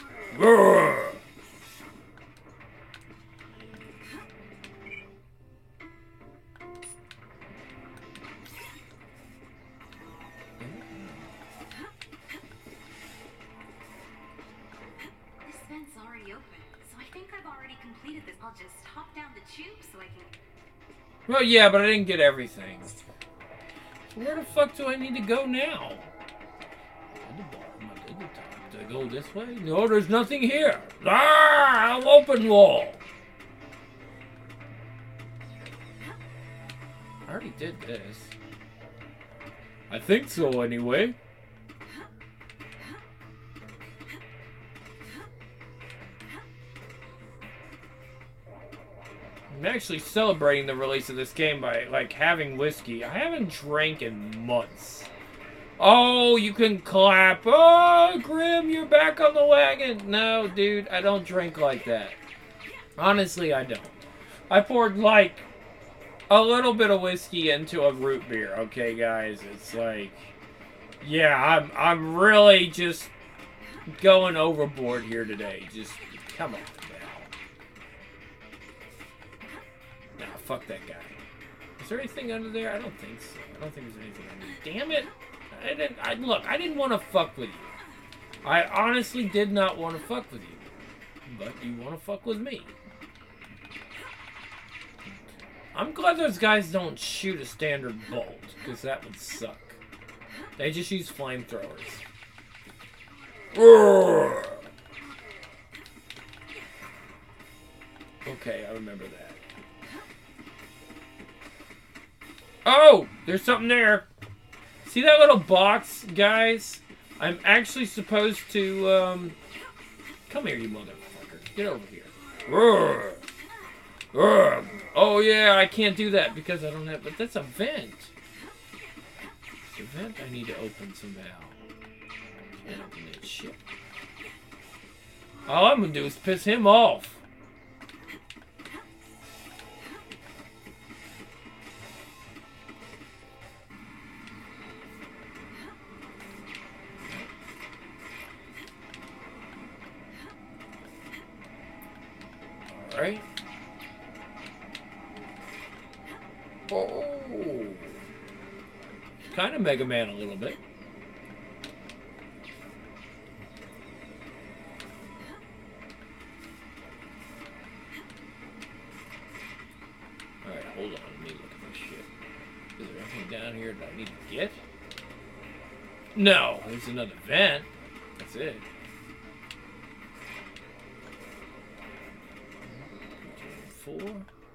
This vent's already open, so I think I've already completed this. I'll just hop down the tube so I can... Well, yeah, but I didn't get everything. So where the fuck do I need to go now? At the bottom, I did the top. Do I go this way? No, there's nothing here. Ah, open wall. I already did this. I think so, anyway. I'm actually celebrating the release of this game by, like, having whiskey. I haven't drank in months. Oh, you can clap. Oh, Grim, you're back on the wagon. No, dude, I don't drink like that. Honestly, I don't. I poured, like, a little bit of whiskey into a root beer, okay, guys? It's like, yeah, I'm really just going overboard here today. Just, come on. Nah, fuck that guy. Is there anything under there? I don't think so. I don't think there's anything under there. Damn it! Look, I didn't want to fuck with you. I honestly did not want to fuck with you. But you want to fuck with me. I'm glad those guys don't shoot a standard bolt, because that would suck. They just use flamethrowers. Okay, I remember that. Oh! There's something there! See that little box, guys? I'm actually supposed to, come here, you motherfucker. Get over here. Oh, yeah, I can't do that because I don't have... But that's a vent. It's a vent I need to open somehow. Can't open that shit. All I'm gonna do is piss him off. Alright. Oh. Kind of Mega Man a little bit. Alright, hold on. Let me look at this shit. Is there anything down here that I need to get? No, there's another vent. That's it. Four.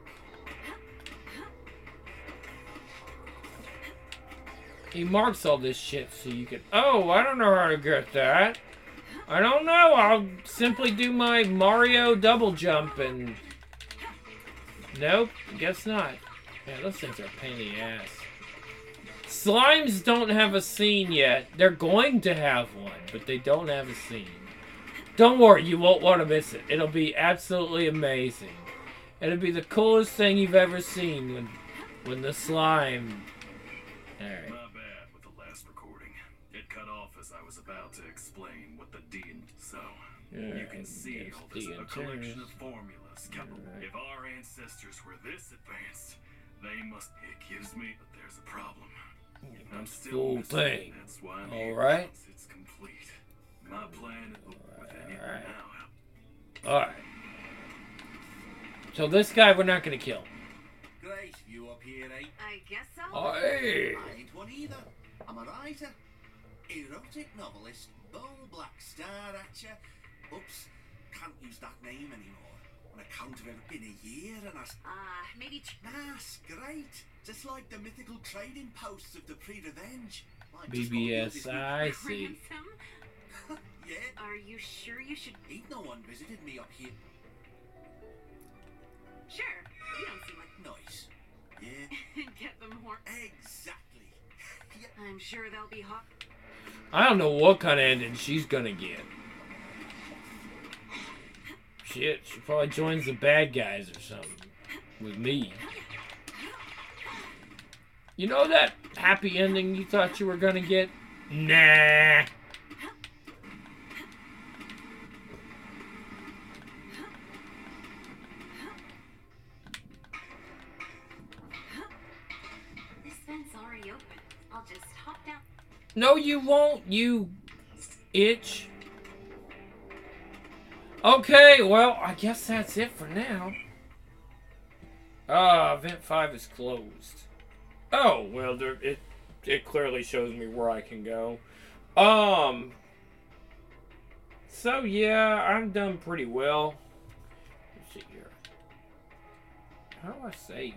He marks all this shit so you can... Oh, I don't know how to get that. I don't know. I'll simply do my Mario double jump and... Nope, guess not. Yeah, those things are a pain in the ass. Slimes don't have a scene yet. They're going to have one, but they don't have a scene. Don't worry, you won't want to miss it. It'll be absolutely amazing. It'll be the coolest thing you've ever seen when the slime... Alright. My bad with the last recording. It cut off as I was about to explain what the D and so you can see all this a collection of formulas. Right. If our ancestors were this advanced, they must. It gives me that there's a problem. I'm still full thing. That's why I'm all right. It's complete. My plan is all right. All right. So this guy we're not gonna kill. Great view up here, eh? I guess so. Oh, hey. I ain't one either. I'm a writer. Erotic novelist. Bull Black Star at ya. Oops. Can't use that name anymore. On account of it been a year and Maybe... That's great. Just like the mythical trading posts of the Pre-Revenge. BBS, I see. Ransom? Yeah. Are you sure you should... Ain't no one visited me up here. Sure. You don't seem like... Nice. Yeah. Get them more... Exactly. Yeah. I'm sure they'll be hot. I don't know what kind of ending she's gonna get. Shit, she probably joins the bad guys or something. With me. You know that happy ending you thought you were gonna get? Nah. This vent's already open. I'll just hop down. No, you won't, you itch. Okay, well, I guess that's it for now. Vent 5 is closed. Oh, well, it clearly shows me where I can go. So, yeah, I'm done pretty well. Let's see here. How do I save?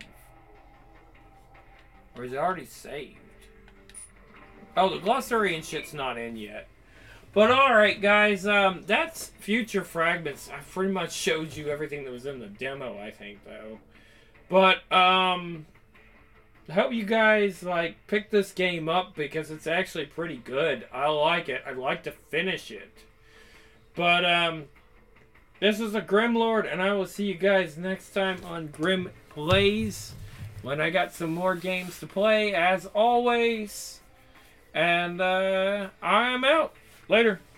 Or is it already saved? Oh, the glossary and shit's not in yet. But alright, guys, that's Future Fragments. I pretty much showed you everything that was in the demo, I think, though. But, I hope you guys, like, pick this game up because it's actually pretty good. I like it. I'd like to finish it. But, this is the Grimlord, and I will see you guys next time on Grim Plays when I got some more games to play, as always. And, I am out. Later.